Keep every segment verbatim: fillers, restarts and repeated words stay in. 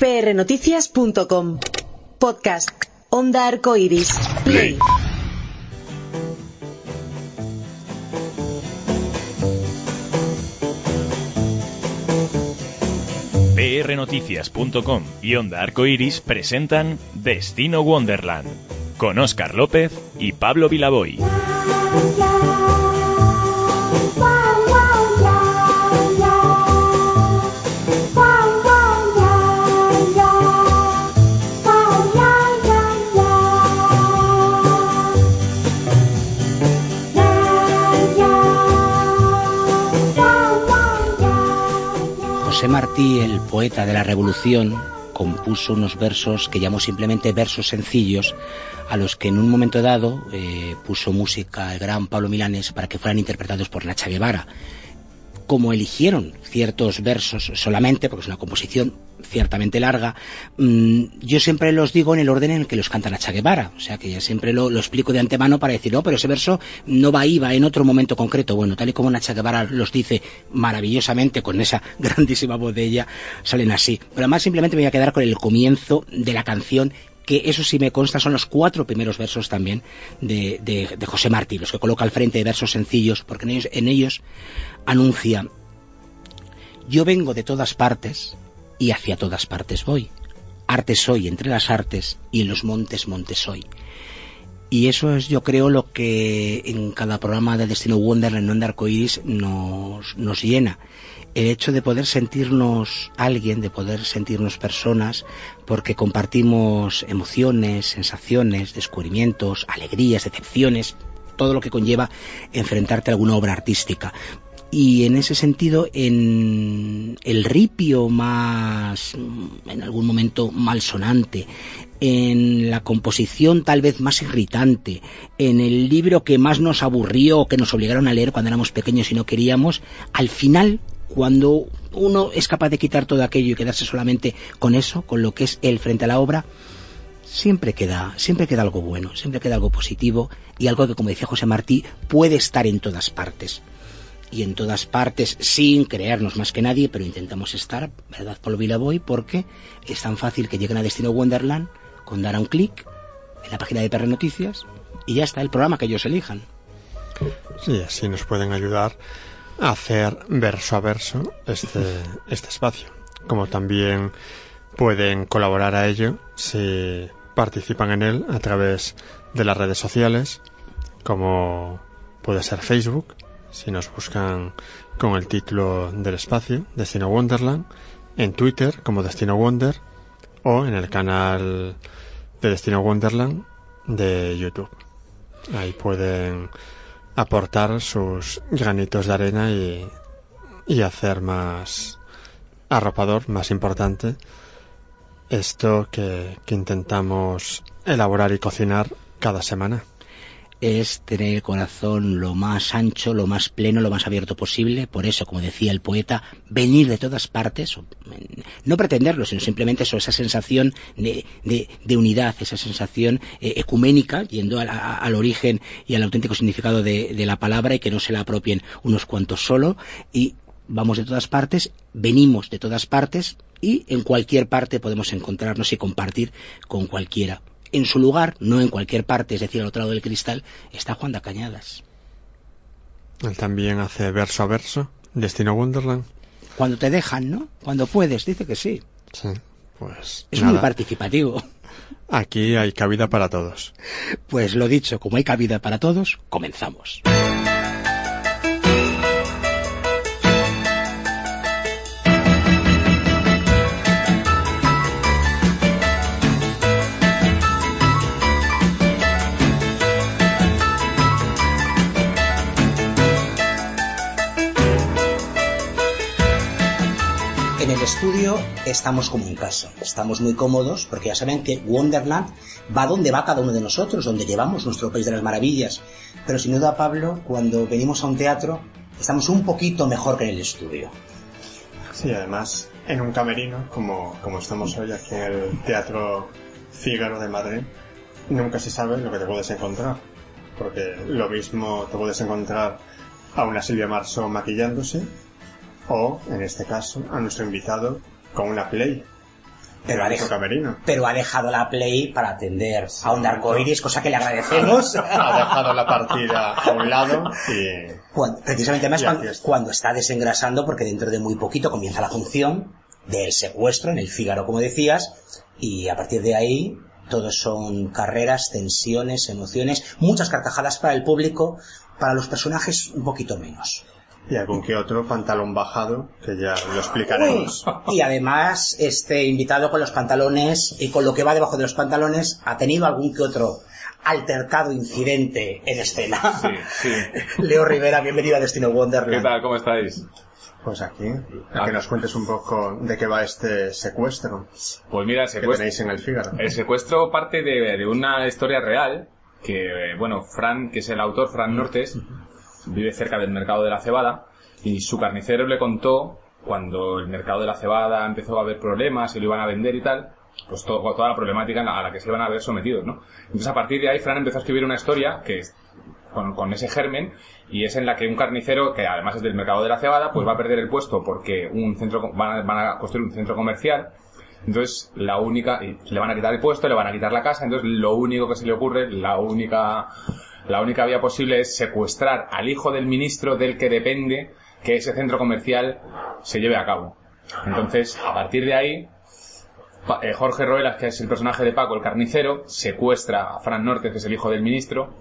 p r noticias punto com. Podcast. Onda Arcoiris. Play. p r noticias punto com y Onda Arcoiris presentan Destino Wonderland con Óscar López y Pablo Vilaboy. José Martí, el poeta de la Revolución, compuso unos versos que llamó simplemente versos sencillos, a los que en un momento dado eh, puso música el gran Pablo Milanés para que fueran interpretados por Nacha Guevara. Como eligieron ciertos versos solamente, porque es una composición ciertamente larga, mmm, yo siempre los digo en el orden en el que los canta Nacha Guevara, o sea que ya siempre lo, lo explico de antemano para decir, no, pero ese verso no va ahí, va en otro momento concreto. Bueno, tal y como Nacha Guevara los dice maravillosamente, con esa grandísima voz de ella, salen así. Pero además simplemente me voy a quedar con el comienzo de la canción, que eso sí me consta, son los cuatro primeros versos también de, de, de José Martí, los que coloca al frente de versos sencillos, porque en ellos, en ellos anuncia: yo vengo de todas partes y hacia todas partes voy. Arte soy entre las artes y en los montes montes soy. Y eso es, yo creo, lo que en cada programa de Destino Wonderland, en Onda Arcoiris, nos, nos llena. El hecho de poder sentirnos alguien, de poder sentirnos personas, porque compartimos emociones, sensaciones, descubrimientos, alegrías, decepciones, todo lo que conlleva enfrentarte a alguna obra artística. Y en ese sentido, en el ripio más, en algún momento malsonante, en la composición tal vez más irritante, en el libro que más nos aburrió o que nos obligaron a leer cuando éramos pequeños y no queríamos, al final, cuando uno es capaz de quitar todo aquello y quedarse solamente con eso, con lo que es él frente a la obra, siempre queda, siempre queda algo bueno, siempre queda algo positivo y algo que, como decía José Martí, puede estar en todas partes. Y en todas partes, sin creernos más que nadie, pero intentamos estar, ¿verdad, Pablo Vilaboy? Porque es tan fácil que lleguen a Destino Wonderland con dar a un clic en la página de P R Noticias y ya está el programa que ellos elijan. Sí, así nos pueden ayudar a hacer verso a verso este, este espacio. Como también pueden colaborar a ello si participan en él a través de las redes sociales, como puede ser Facebook, si nos buscan con el título del espacio, Destino Wonderland, en Twitter como Destino Wonder, o en el canal de Destino Wonderland de YouTube. Ahí pueden aportar sus granitos de arena y, y hacer más arropador, más importante, esto que, que intentamos elaborar y cocinar cada semana. Es tener el corazón lo más ancho, lo más pleno, lo más abierto posible. Por eso, como decía el poeta, venir de todas partes, no pretenderlo, sino simplemente eso, esa sensación de, de, de unidad, esa sensación eh, ecuménica, yendo a, a, al origen y al auténtico significado de, de la palabra, y que no se la apropien unos cuantos solo. Y vamos de todas partes, venimos de todas partes, y en cualquier parte podemos encontrarnos y compartir con cualquiera. En su lugar, no en cualquier parte, es decir, al otro lado del cristal, está Juan de Cañadas. Él también hace verso a verso, Destino Wonderland. Cuando te dejan, ¿no? Cuando puedes, dice que sí. Sí, pues es nada. Muy participativo. Aquí hay cabida para todos. Pues lo dicho, como hay cabida para todos, comenzamos. En el estudio estamos como en casa, estamos muy cómodos porque ya saben que Wonderland va donde va cada uno de nosotros, donde llevamos nuestro país de las maravillas. Pero sin duda, Pablo, cuando venimos a un teatro estamos un poquito mejor que en el estudio. Sí, además en un camerino, como, como estamos hoy aquí en el Teatro Fígaro de Madrid, nunca se sabe lo que te puedes encontrar, porque lo mismo te puedes encontrar a una Silvia Marzo maquillándose, o, en este caso, a nuestro invitado con una Play. pero ha, dej- pero ha dejado la Play para atender sí, a un Arcoiris, cosa que le agradecemos. Ha dejado la partida a un lado y... Cuando, precisamente además cuando, cuando está desengrasando, porque dentro de muy poquito comienza la función del secuestro en el Fígaro, como decías, y a partir de ahí todos son carreras, tensiones, emociones, muchas carcajadas para el público, para los personajes un poquito menos. Y algún que otro pantalón bajado, que ya lo explicaremos. Uy, y además, este invitado con los pantalones y con lo que va debajo de los pantalones ha tenido algún que otro altercado incidente en escena. Sí, sí. Leo Rivera, bienvenido a Destino Wonderland. ¿Qué tal? ¿Cómo estáis? Pues aquí, a que nos cuentes un poco de qué va este secuestro. Pues mira, el secuestro... que tenéis en el Fígaro. El secuestro parte de, de una historia real, que, bueno, Fran, que es el autor, Fran Nortes, vive cerca del mercado de la cebada, y su carnicero le contó, cuando el mercado de la cebada empezó a haber problemas y lo iban a vender y tal, pues to- toda la problemática a la que se iban a ver sometidos, ¿no? Entonces a partir de ahí Fran empezó a escribir una historia que es con, con ese germen, y es en la que un carnicero, que además es del mercado de la cebada, pues va a perder el puesto porque un centro van a, van a construir un centro comercial. Entonces la única, y le van a quitar el puesto, le van a quitar la casa, entonces lo único que se le ocurre, la única la única vía posible es secuestrar al hijo del ministro del que depende que ese centro comercial se lleve a cabo. Entonces, a partir de ahí, Jorge Roelas, que es el personaje de Paco, el carnicero, secuestra a Fran Nortes, que es el hijo del ministro,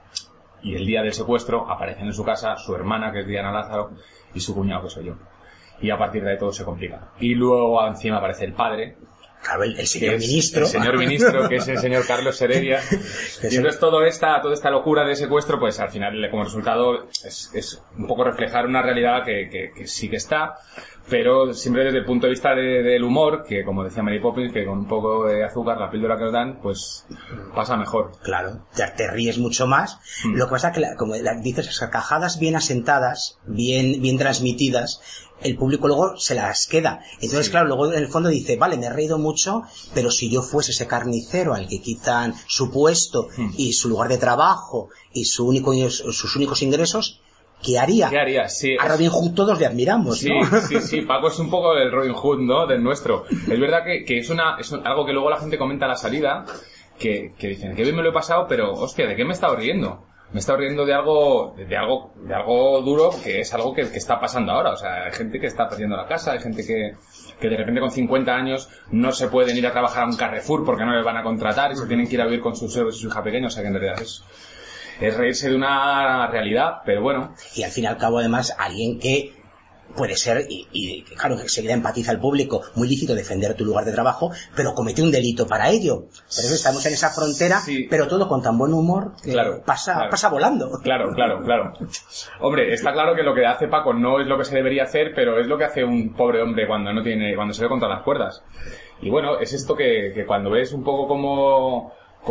y el día del secuestro aparecen en su casa su hermana, que es Diana Lázaro, y su cuñado, que soy yo. Y a partir de ahí todo se complica. Y luego encima aparece el padre, claro, el, el señor ministro. El señor ministro, que es el señor Carlos Heredia. Y entonces toda esta, toda esta locura de secuestro, pues al final, como resultado, es, es un poco reflejar una realidad que, que, que sí que está, pero siempre desde el punto de vista de, del humor, que como decía Mary Poppins, que con un poco de azúcar, la píldora que os dan, pues pasa mejor. Claro, ya te ríes mucho más. Mm. Lo que pasa es que, la, como la, dices, las carcajadas bien asentadas, bien, bien transmitidas, el público luego se las queda. Entonces, sí, claro, luego en el fondo dice, vale, me he reído mucho, pero si yo fuese ese carnicero al que quitan su puesto mm. y su lugar de trabajo y su único, sus únicos ingresos, ¿qué haría? ¿Qué haría? Sí, a Robin Hood todos le admiramos, sí, ¿no? Sí, sí, Paco es un poco el Robin Hood, ¿no? Del nuestro. Es verdad que, que es una es un, algo que luego la gente comenta a la salida, que, que dicen, que bien me lo he pasado, pero, hostia, ¿de qué me he estado riendo? Me he estado riendo de algo, de algo, de algo duro, que es algo que, que está pasando ahora. O sea, hay gente que está perdiendo la casa, hay gente que, que de repente con cincuenta años no se pueden ir a trabajar a un Carrefour porque no les van a contratar y se tienen que ir a vivir con sus hijos y su hija pequeña. O sea, que en realidad es, es reírse de una realidad, pero bueno. Y al fin y al cabo, además, alguien que puede ser, y, y claro, que enseguida empatiza al público, muy lícito defender tu lugar de trabajo, pero comete un delito para ello. Por eso estamos en esa frontera, sí, pero todo con tan buen humor que claro, pasa, claro. pasa volando. Claro, claro, claro. Hombre, está claro que lo que hace Paco no es lo que se debería hacer, pero es lo que hace un pobre hombre cuando no tiene, cuando se ve contra las cuerdas. Y bueno, es esto que, que cuando ves un poco como,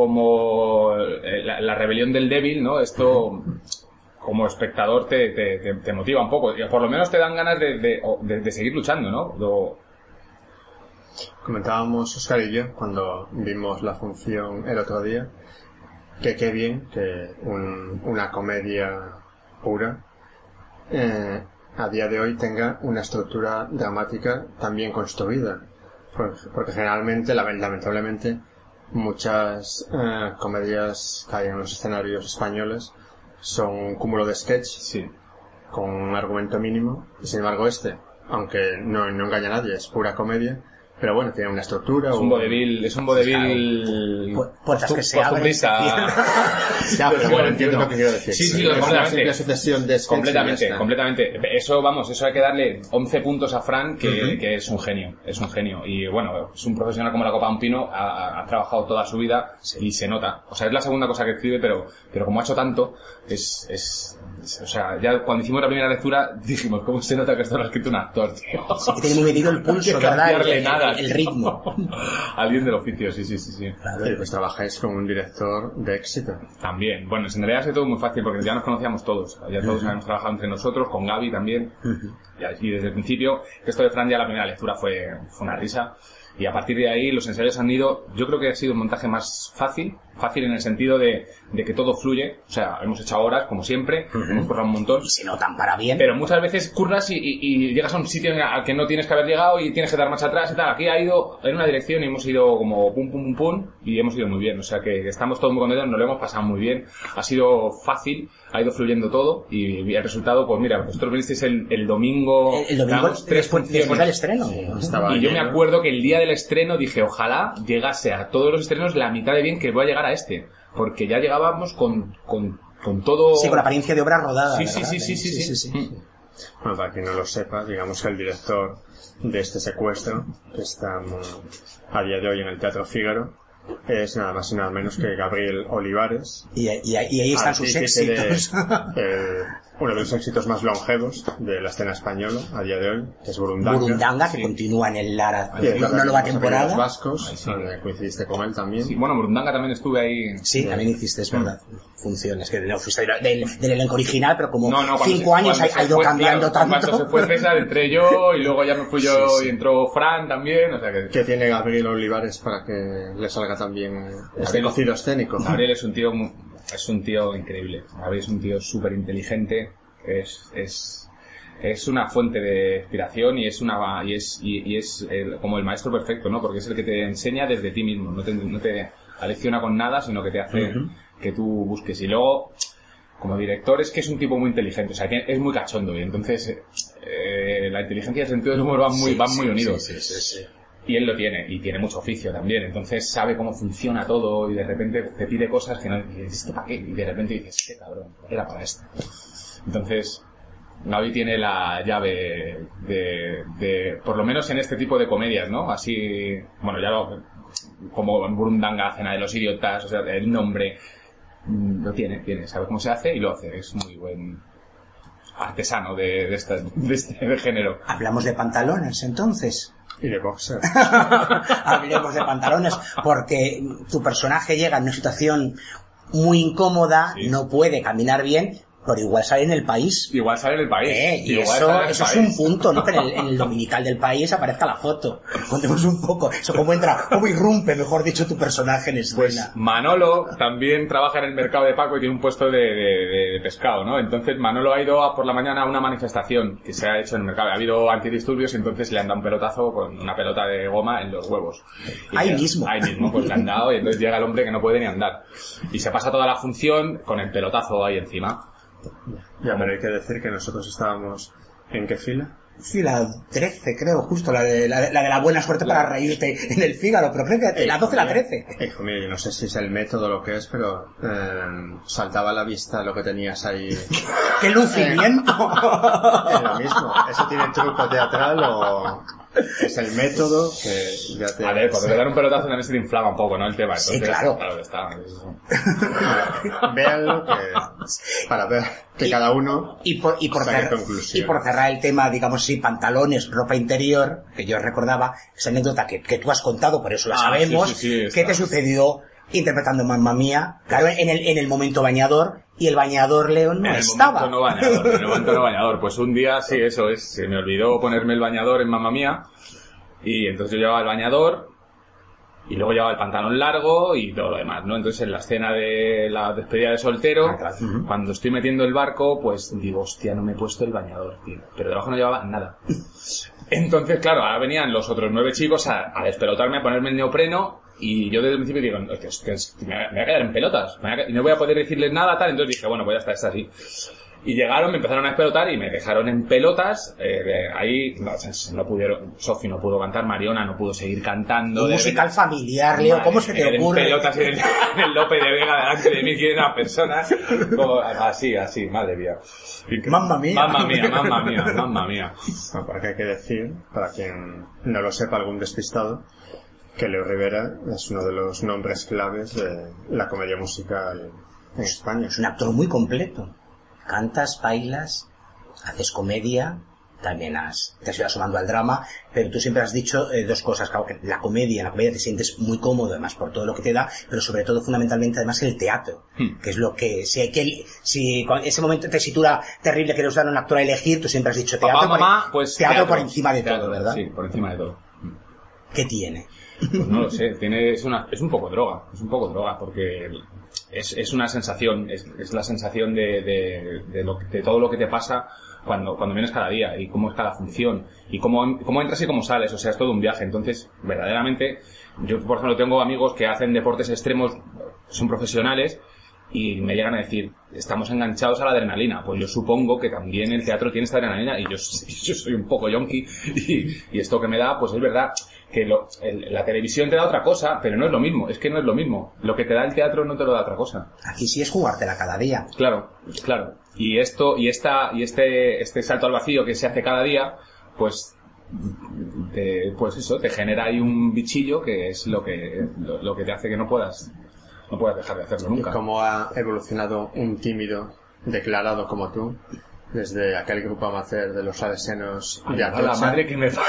como la, la rebelión del débil, ¿no? Esto, como espectador te, te, te, te motiva un poco, y por lo menos te dan ganas de, de, de, de seguir luchando, ¿no? Lo... Comentábamos Óscar y yo cuando vimos la función el otro día, que qué bien que un, una comedia pura eh, a día de hoy tenga una estructura dramática tan bien construida, porque, porque generalmente, lamentablemente, muchas eh, comedias que hay en los escenarios españoles son un cúmulo de sketch, sí, con un argumento mínimo, y sin embargo este, aunque no, no engaña a nadie, es pura comedia, pero bueno, tiene una estructura. Es un vodevil, es un vodevil... Puertas que se abren. Ya, pero bueno, entiendo lo que quiero decir. Sí, sí, completamente. Una sucesión de sketches. Completamente, completamente. Eso, vamos, eso hay que darle once puntos a Fran, que, uh-huh. que es un genio, es un genio. Y bueno, es un profesional como la copa de un pino, ha, ha trabajado toda su vida y se nota. O sea, es la segunda cosa que escribe, pero, pero como ha hecho tanto, es, es, es, o sea, ya cuando hicimos la primera lectura, dijimos, ¿cómo se nota que esto lo ha escrito un actor, tío? Sí, que tiene muy medido el pulso, ¿verdad? El, nada. El, el ritmo. Alguien del oficio, sí, sí, sí, sí. Claro, y pues trabajáis con un director de éxito. También. Bueno, en realidad ha sido todo muy fácil porque ya nos conocíamos todos. Ya todos uh-huh. habíamos trabajado entre nosotros, con Gaby también. Uh-huh. y desde el principio, esto de Fran ya la primera lectura fue, fue una risa. Y a partir de ahí los ensayos han ido, yo creo que ha sido un montaje más fácil, fácil en el sentido de, de que todo fluye, o sea, hemos echado horas, como siempre, uh-huh. hemos currado un montón. Y se notan para bien. Pero muchas veces curras y, y, y llegas a un sitio al que no tienes que haber llegado y tienes que dar marcha atrás y tal. Aquí ha ido en una dirección y hemos ido como pum, pum, pum, pum, y hemos ido muy bien. O sea que estamos todos muy contentos, nos lo hemos pasado muy bien. Ha sido fácil, ha ido fluyendo todo y el resultado, pues mira, vosotros vinisteis el, el domingo... El, el domingo tres después, después del estreno. Estaba y yo lleno. Me acuerdo que el día del estreno dije, ojalá llegase a todos los estrenos la mitad de bien que voy a llegar a este. Porque ya llegábamos con, con, con todo... Sí, con la apariencia de obra rodada. Sí, sí, sí, sí, sí, sí, sí, sí, sí. Bueno, para quien no lo sepa, digamos que el director de este secuestro, que está a día de hoy en el Teatro Fígaro, es nada más y nada menos que Gabriel Olivares. Y, y, y ahí están sus éxitos. De, eh, uno de los éxitos más longevos de la escena española a día de hoy, que es Burundanga. Burundanga, que sí. continúa en el Lara, en una nueva temporada. Los vascos, sí. donde coincidiste con él también. Sí, bueno, Burundanga también estuve ahí. Sí, sí. también hiciste, es verdad. Mm. Funciones, que no fuiste del, del elenco original, pero como no, no, cinco se, años ha ido fue, cambiando claro, tanto. Cuando se fue César, entré yo, y luego ya me fui yo sí, sí. y entró Fran también, o sea que... ¿Qué tiene Gabriel Olivares para que le salga también este cocido escénico? Gabriel es un tío, es un tío increíble. Gabriel es un tío súper inteligente. Es, es, es una fuente de inspiración y es una, y es, y, y es el, como el maestro perfecto, ¿no? Porque es el que te enseña desde ti mismo, no te, no te alecciona con nada, sino que te hace uh-huh. que tú busques. Y luego, como director, es que es un tipo muy inteligente, o sea, que es muy cachondo, y entonces, eh, la inteligencia y el sentido del humor van muy, sí, van muy sí, unidos. Sí, sí, sí, sí. Y él lo tiene, y tiene mucho oficio también, entonces sabe cómo funciona todo, y de repente te pide cosas que no, y dices, ¿esto para qué? Y de repente dices, qué cabrón, era para esto. Entonces, Gaby tiene la llave de, de, por lo menos en este tipo de comedias, ¿no? Así, bueno, ya lo, como en Burundanga, Cena de los Idiotas, o sea, el nombre, lo tiene, tiene, sabe cómo se hace y lo hace, es muy buen artesano de, de, esta, de este de género. Hablamos de pantalones, entonces. Y de boxer. Hablemos de pantalones, porque tu personaje llega en una situación muy incómoda, sí. no puede caminar bien, pero igual sale en El País. Igual sale en El País. Eh, y igual eso, el eso país. Es un punto, ¿no? Que en el, en el dominical del País aparezca la foto. Contemos un poco. Eso cómo entra, cómo irrumpe, mejor dicho, tu personaje en escena. Pues Manolo también trabaja en el mercado de Paco y tiene un puesto de, de, de pescado, ¿no? Entonces Manolo ha ido a, por la mañana a una manifestación que se ha hecho en el mercado. Ha habido antidisturbios y entonces le han dado un pelotazo con una pelota de goma en los huevos. Y ahí ya, mismo. Ahí mismo, pues le han dado y entonces llega el hombre que no puede ni andar. Y se pasa toda la función con el pelotazo ahí encima. Ya, pero hay que decir que nosotros estábamos... ¿En qué fila? Fila trece, creo, justo, la de la, de, la, de la buena suerte la... para reírte en el Fígaro, pero creo que la doce y la trece. Hijo mío, yo no sé si es el método o lo que es, pero eh, saltaba a la vista lo que tenías ahí. ¡Qué lucimiento! Es lo mismo, ¿eso tiene truco teatral o...? Es el método que ya te... A ver, cuando te dan un pelotazo también se te inflama un poco, ¿no? El tema. Entonces, sí, claro. Claro que está. Véanlo que... Para ver que y, cada uno y por, y, por cerrar, y por cerrar el tema, digamos así, pantalones, ropa interior, que yo recordaba, esa anécdota que, que tú has contado, por eso la ah, sabemos, sí, sí, sí, ¿qué te sucedió interpretando Mamma Mía? Claro, en el, en el momento bañador, y el bañador León no en estaba. El momento no bañador, en el momento no bañador. Pues un día, sí, eso es, se me olvidó ponerme el bañador en Mamma Mía, y entonces yo llevaba el bañador, y luego llevaba el pantalón largo y todo lo demás, ¿no? Entonces en la escena de la despedida de soltero, ah, claro. uh-huh. cuando estoy metiendo el barco, pues digo, hostia, no me he puesto el bañador, tío. Pero debajo no llevaba nada. Entonces, claro, ahora venían los otros nueve chicos a, a despelotarme, a ponerme el neopreno, y yo desde el principio digo, es que, es que, es que me, me voy a quedar en pelotas, me voy a, y no voy a poder decirles nada, tal. Entonces dije, bueno, pues ya está, está así. Y llegaron, me empezaron a despelotar y me dejaron en pelotas. Eh, de ahí no, no pudieron, Sofi no pudo cantar, Mariona no pudo seguir cantando. Un musical de, familiar, Leo, ¿cómo se te ocurre? En pelotas en el, en el Lope de Vega delante de mí, que era una persona. Como, así, así, madre mía. Mamma mía. Mamma mía, mamma mía, mamma mía. Bueno, porque hay que decir, para quien no lo sepa, algún despistado, que Leo Rivera es uno de los nombres claves de la comedia musical en España. Es un actor muy completo. Cantas, bailas, haces comedia, también has, te has ido asomando al drama, pero tú siempre has dicho eh, dos cosas, claro, que la comedia, en la comedia te sientes muy cómodo, además, por todo lo que te da, pero sobre todo, fundamentalmente, además, el teatro, hmm. que es lo que, si hay que, si con ese momento de tesitura terrible que nos dan a un actor a elegir, tú siempre has dicho teatro, Papá, por, mamá, pues teatro, teatro por encima de teatro, todo, ¿verdad? Sí, por encima de todo. ¿Qué tiene? Pues no lo sé, tiene, es, una, es un poco droga, es un poco droga, porque es, es una sensación, es, es la sensación de, de, de, lo, de todo lo que te pasa cuando, cuando vienes cada día, y cómo es cada función, y cómo, cómo entras y cómo sales, o sea, es todo un viaje. Entonces, verdaderamente, yo por ejemplo tengo amigos que hacen deportes extremos, son profesionales, y me llegan a decir, estamos enganchados a la adrenalina. Pues yo supongo que también el teatro tiene esta adrenalina, y yo, yo soy un poco yonki, y, y esto que me da, pues es verdad que lo, el, la televisión te da otra cosa, pero no es lo mismo, es que no es lo mismo. Lo que te da el teatro no te lo da otra cosa. Aquí sí es jugártela cada día. Claro, claro. Y esto, y esta, y este, este salto al vacío que se hace cada día, pues, te, pues eso, te genera ahí un bichillo que es lo que, lo, lo que te hace que no puedas, no puedas dejar de hacerlo nunca. ¿Y cómo ha evolucionado un tímido declarado como tú? Desde aquel grupo amateur de los salesianos de Atocha. La madre que me fa...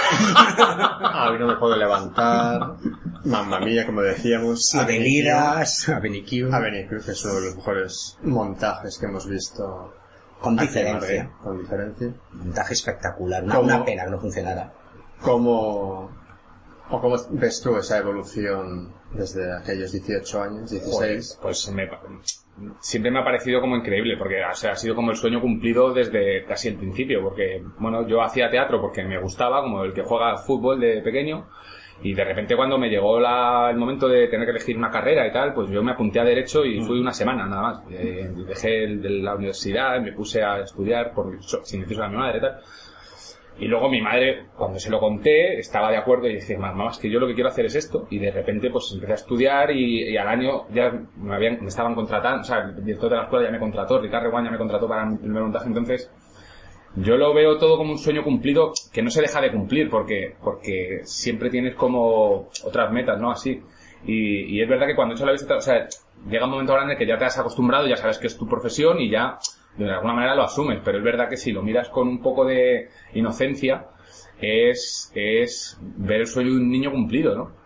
Ah, hoy no me puedo levantar. Mamma mía, como decíamos. Avenidas, Aveniquiu. Aveniquiu, que es uno de los mejores montajes que hemos visto. Con diferencia. Madrid, con diferencia. Un montaje espectacular. Una, una pena que no funcionara. ¿Cómo, o cómo ves tú esa evolución desde aquellos dieciocho años, dieciséis? Pues, pues me... siempre me ha parecido como increíble, porque o sea, ha sido como el sueño cumplido desde casi el principio, porque bueno, yo hacía teatro porque me gustaba, como el que juega al fútbol de pequeño, y de repente cuando me llegó la, el momento de tener que elegir una carrera y tal, pues yo me apunté a Derecho y fui una semana nada más. Eh, dejé el, de la universidad, me puse a estudiar por, sin decirlo a mi madre y tal. Y luego mi madre, cuando se lo conté, estaba de acuerdo y dije, mamá, es que yo lo que quiero hacer es esto. Y de repente pues empecé a estudiar y, y al año ya me, habían, me estaban contratando, o sea, el director de la escuela ya me contrató, Ricardo Reguán ya me contrató para mi primer montaje. Entonces, yo lo veo todo como un sueño cumplido que no se deja de cumplir porque, porque siempre tienes como otras metas, ¿no? Así. Y, y es verdad que cuando he hecho la visita, o sea, llega un momento grande que ya te has acostumbrado, ya sabes que es tu profesión y ya de alguna manera lo asumes, pero es verdad que si lo miras con un poco de inocencia es, es ver el sueño de un niño cumplido, ¿no?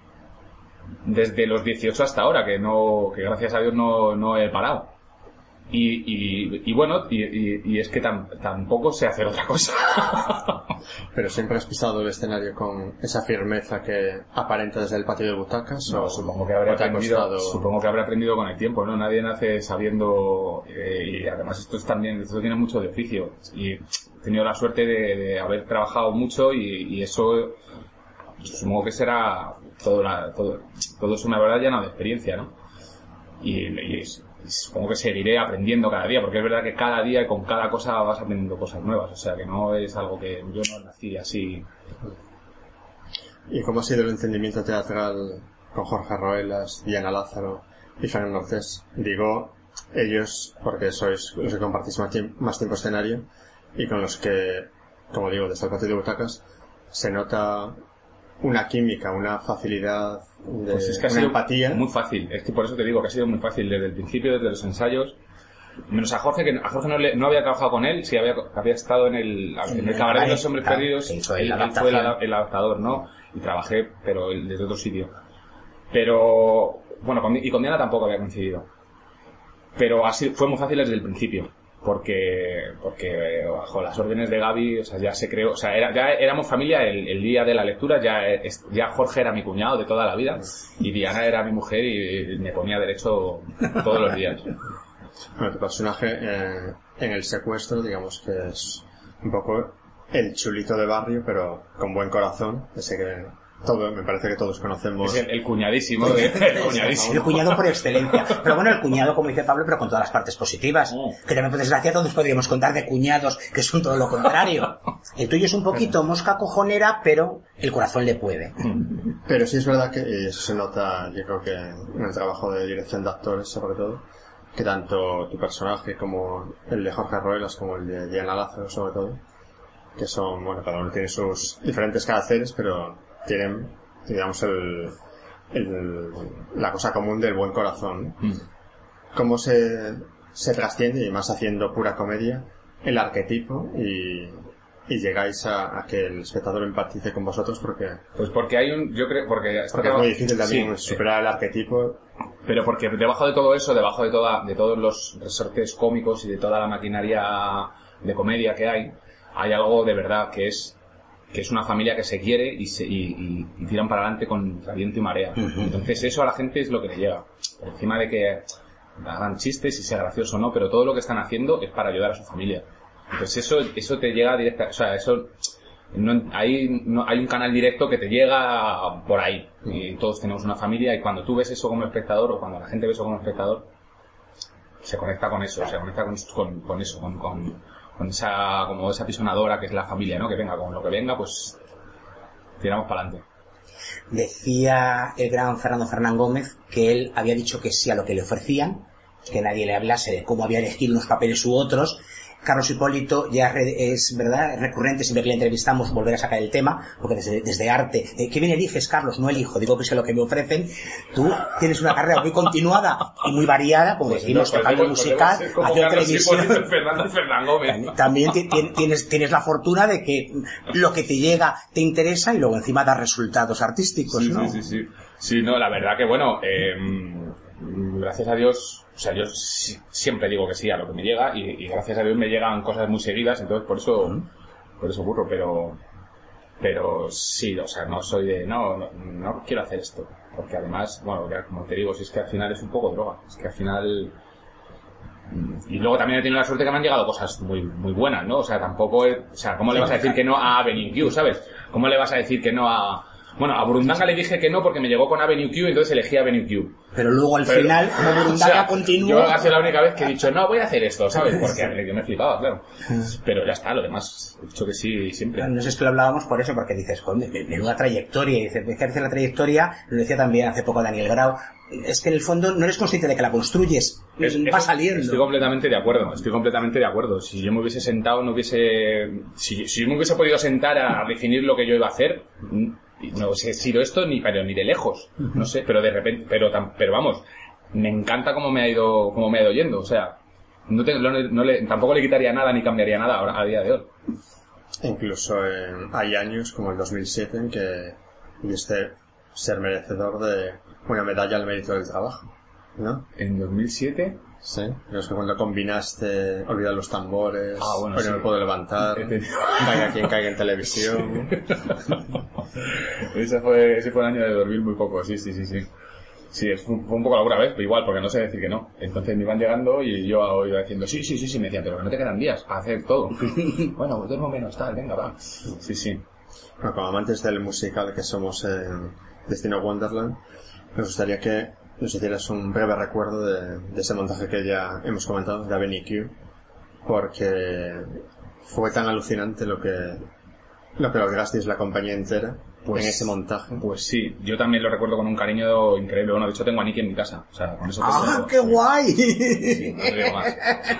Desde los dieciocho hasta ahora, que no, que gracias a Dios no, no he parado. Y, y, y bueno, y, y, y es que tam, tampoco sé hacer otra cosa. Pero siempre has pisado el escenario con esa firmeza que aparenta desde el patio de butacas. No, o supongo que habré aprendido, costado... supongo que habré aprendido con el tiempo, ¿no? Nadie nace sabiendo, eh, y además esto es también, esto tiene mucho de oficio. Y he tenido la suerte de, de haber trabajado mucho y, y eso, supongo que será todo, la, todo, todo eso me habrá llenado de experiencia, ¿no? Y, y supongo que seguiré aprendiendo cada día, porque es verdad que cada día y con cada cosa vas aprendiendo cosas nuevas, o sea que no es algo que yo no nací así. ¿Y cómo ha sido el entendimiento teatral con Jorge Arroelas, Diana Lázaro y Fran Nortés? Digo ellos porque sois los que compartís más tiempo, más tiempo escenario y con los que, como digo, desde el patio de butacas se nota una química, una facilidad, de, pues es que ha una sido empatía. Muy fácil, es que por eso te digo que ha sido muy fácil desde el principio, desde los ensayos, menos a Jorge, que a Jorge no, le, no había trabajado con él, sí había, había estado en el, en el, el cabaret de los hombres claro, perdidos, él, él fue el, el adaptador, ¿no? Y trabajé, pero desde otro sitio. Pero, bueno, con, y con Diana tampoco había coincidido. Pero así, fue muy fácil desde el principio. Porque, porque bajo las órdenes de Gaby, o sea, ya se creó, o sea, era, ya éramos familia el, el día de la lectura, ya, ya Jorge era mi cuñado de toda la vida y Diana era mi mujer y me ponía derecho todos los días. Bueno, tu personaje eh, en el secuestro, digamos que es un poco el chulito de barrio, pero con buen corazón, ese que todo, me parece que todos conocemos. Es el, el cuñadísimo, de, el cuñadísimo. El cuñado por excelencia. Pero bueno, el cuñado, como dice Pablo, pero con todas las partes positivas. Oh. Que también, por desgracia, todos podríamos contar de cuñados que son todo lo contrario. El tuyo es un poquito mosca cojonera, pero el corazón le puede. Pero sí es verdad que, y eso se nota, yo creo que en el trabajo de dirección de actores, sobre todo, que tanto tu personaje como el de Jorge Arroelas, como el de Diana Lázaro, sobre todo, que son, bueno, cada uno tiene sus diferentes caracteres, pero tienen, digamos, el, el, la cosa común del buen corazón. Mm. ¿Cómo se, se trasciende, y más haciendo pura comedia, el arquetipo y y llegáis a, a que el espectador empatice con vosotros? Porque pues porque hay un, yo creo, porque, porque es muy difícil también sí, superar sí. el arquetipo. Pero porque debajo de todo eso, debajo de toda, de todos los resortes cómicos y de toda la maquinaria de comedia que hay, hay algo de verdad que es que es una familia que se quiere y, se, y, y, y tiran para adelante con viento y marea. Uh-huh. Entonces eso a la gente es lo que le llega. Por encima de que hagan chistes y sea gracioso o no, pero todo lo que están haciendo es para ayudar a su familia. Entonces eso, eso te llega directa, o sea, eso, no, hay, no, hay un canal directo que te llega por ahí. Y todos tenemos una familia y cuando tú ves eso como espectador o cuando la gente ve eso como espectador, se conecta con eso, se conecta con, con, con eso, con, con con esa, como esa pisonadora que es la familia, ¿no? Que venga, con lo que venga, pues tiramos para adelante. Decía el gran Fernando Fernán Gómez que él había dicho que sí a lo que le ofrecían, que nadie le hablase de cómo había elegido unos papeles u otros. Carlos Hipólito ya es verdad, es recurrente siempre que le entrevistamos volver a sacar el tema, porque desde, desde arte, eh, ¿qué bien eliges, Carlos? No elijo, digo que sé lo que me ofrecen. Tú tienes una carrera muy continuada y muy variada, como pues decimos, no, pues tocando pues musical, pues haciendo televisión. Fernando Fernán Gómez. También tienes, tienes la fortuna de que lo que te llega te interesa y luego encima da resultados artísticos, sí, ¿no? Sí, sí, sí. Sí, no, la verdad que bueno, eh, gracias a Dios, o sea, yo si, siempre digo que sí a lo que me llega y, y gracias a Dios me llegan cosas muy seguidas, entonces por eso, uh-huh. por eso ocurro, pero, pero sí, o sea, no soy de, no, no, no quiero hacer esto, porque además, bueno, ya como te digo, si es que al final es un poco droga, es que al final, y luego también he tenido la suerte que me han llegado cosas muy, muy buenas, ¿no? O sea, tampoco, es, o sea, ¿cómo le vas a decir que no a Avenue Q, ¿sabes? ¿Cómo le vas a decir que no a, bueno, a Burundanga le dije que no porque me llegó con Avenue Q, entonces elegí Avenue Q. Pero luego al Pero, final, como Burundanga o sea, continuó. Yo ha sido la única vez que he dicho, no, voy a hacer esto, ¿sabes? Porque yo me flipaba, claro. Pero ya está, lo demás, he dicho que sí siempre. No sé, es que lo hablábamos por eso, porque dices, joder, menuda trayectoria. Y dices, es que a veces la trayectoria, lo decía también hace poco Daniel Grau, es que en el fondo no eres consciente de que la construyes, es, va saliendo. Estoy completamente de acuerdo, estoy completamente de acuerdo. Si yo me hubiese sentado, no hubiese... Si, si yo me hubiese podido sentar a definir lo que yo iba a hacer... No hubiese sido esto ni pero ni de lejos, no sé, pero de repente, pero tan, pero vamos, me encanta cómo me ha ido, cómo me ha ido yendo, o sea, no, te, no, no le, tampoco le quitaría nada ni cambiaría nada ahora a día de hoy. Incluso eh, hay años como el dos mil siete en que pudiste ser merecedor de una medalla al mérito del trabajo, ¿no? En dos mil siete. Sí, es que cuando combinaste olvidar los tambores, ah, bueno, hoy sí. no me puedo levantar, caiga quien caiga en televisión. ese, fue, ese fue el año de dormir muy poco, sí, sí, sí, sí. Sí, fue un poco locura, ¿ves? Pero igual, porque no sé decir que no. Entonces me iban llegando y yo iba diciendo, sí, sí, sí, sí, me decían, pero que no te quedan días a hacer todo. Bueno, pues duermo menos, tal, venga, va. Sí, sí. Bueno, como amantes del musical que somos en Destino Wonderland, me gustaría que nos hicieras un breve recuerdo de, de ese montaje que ya hemos comentado, de Avenue Q, porque fue tan alucinante lo que lo que lograsteis la compañía entera pues, en ese montaje. Pues sí, yo también lo recuerdo con un cariño increíble. Bueno, de hecho tengo a Nicky en mi casa, o sea, con eso te ¡Ah, digo, qué guay! Sí, no te digo más.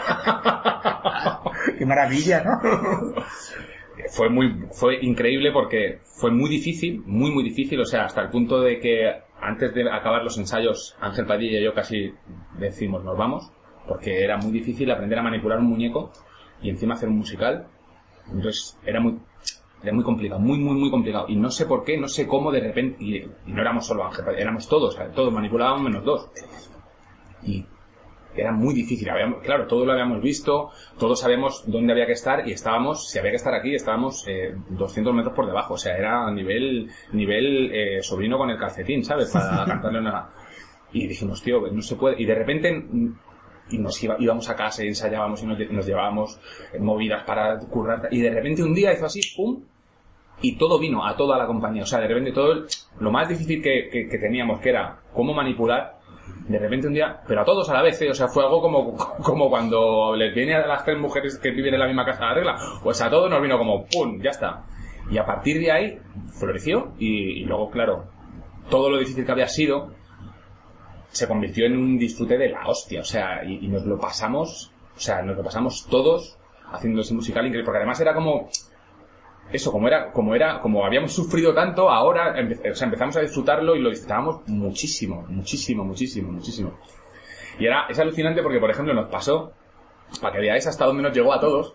¡Qué maravilla!, ¿no? Fue muy, fue increíble porque fue muy difícil, muy muy difícil, o sea, hasta el punto de que antes de acabar los ensayos, Ángel Padilla y yo casi decimos nos vamos, porque era muy difícil aprender a manipular un muñeco y encima hacer un musical. Entonces era muy, era muy complicado, muy muy muy complicado. Y no sé por qué, no sé cómo de repente, y, y no éramos solo Ángel Padilla, éramos todos, todos manipulábamos menos dos. Y era muy difícil, habíamos, claro, todos lo habíamos visto, todos sabíamos dónde había que estar y estábamos, si había que estar aquí, estábamos eh, doscientos metros por debajo, o sea, era nivel nivel eh, sobrino con el calcetín, ¿sabes? Para cantarle una... Y dijimos, tío, no se puede, y de repente y nos iba, íbamos a casa y ensayábamos y nos, nos llevábamos movidas para currar, y de repente un día hizo así, pum, y todo vino a toda la compañía, o sea, de repente todo el, lo más difícil que, que, que teníamos, que era cómo manipular, de repente un día, pero a todos a la vez, ¿eh? O sea, fue algo como, como cuando les viene a las tres mujeres que viven en la misma casa la regla, pues a todos nos vino como ¡pum! Ya está. Y a partir de ahí floreció y, y luego, claro, todo lo difícil que había sido se convirtió en un disfrute de la hostia, o sea, y, y nos lo pasamos, o sea, nos lo pasamos todos haciendo ese musical increíble, porque además era como eso, como era, como era, como habíamos sufrido tanto, ahora empe- o sea, empezamos a disfrutarlo y lo disfrutábamos muchísimo, muchísimo, muchísimo, muchísimo. Y era, es alucinante porque, por ejemplo, nos pasó, para que veáis hasta dónde nos llegó a todos,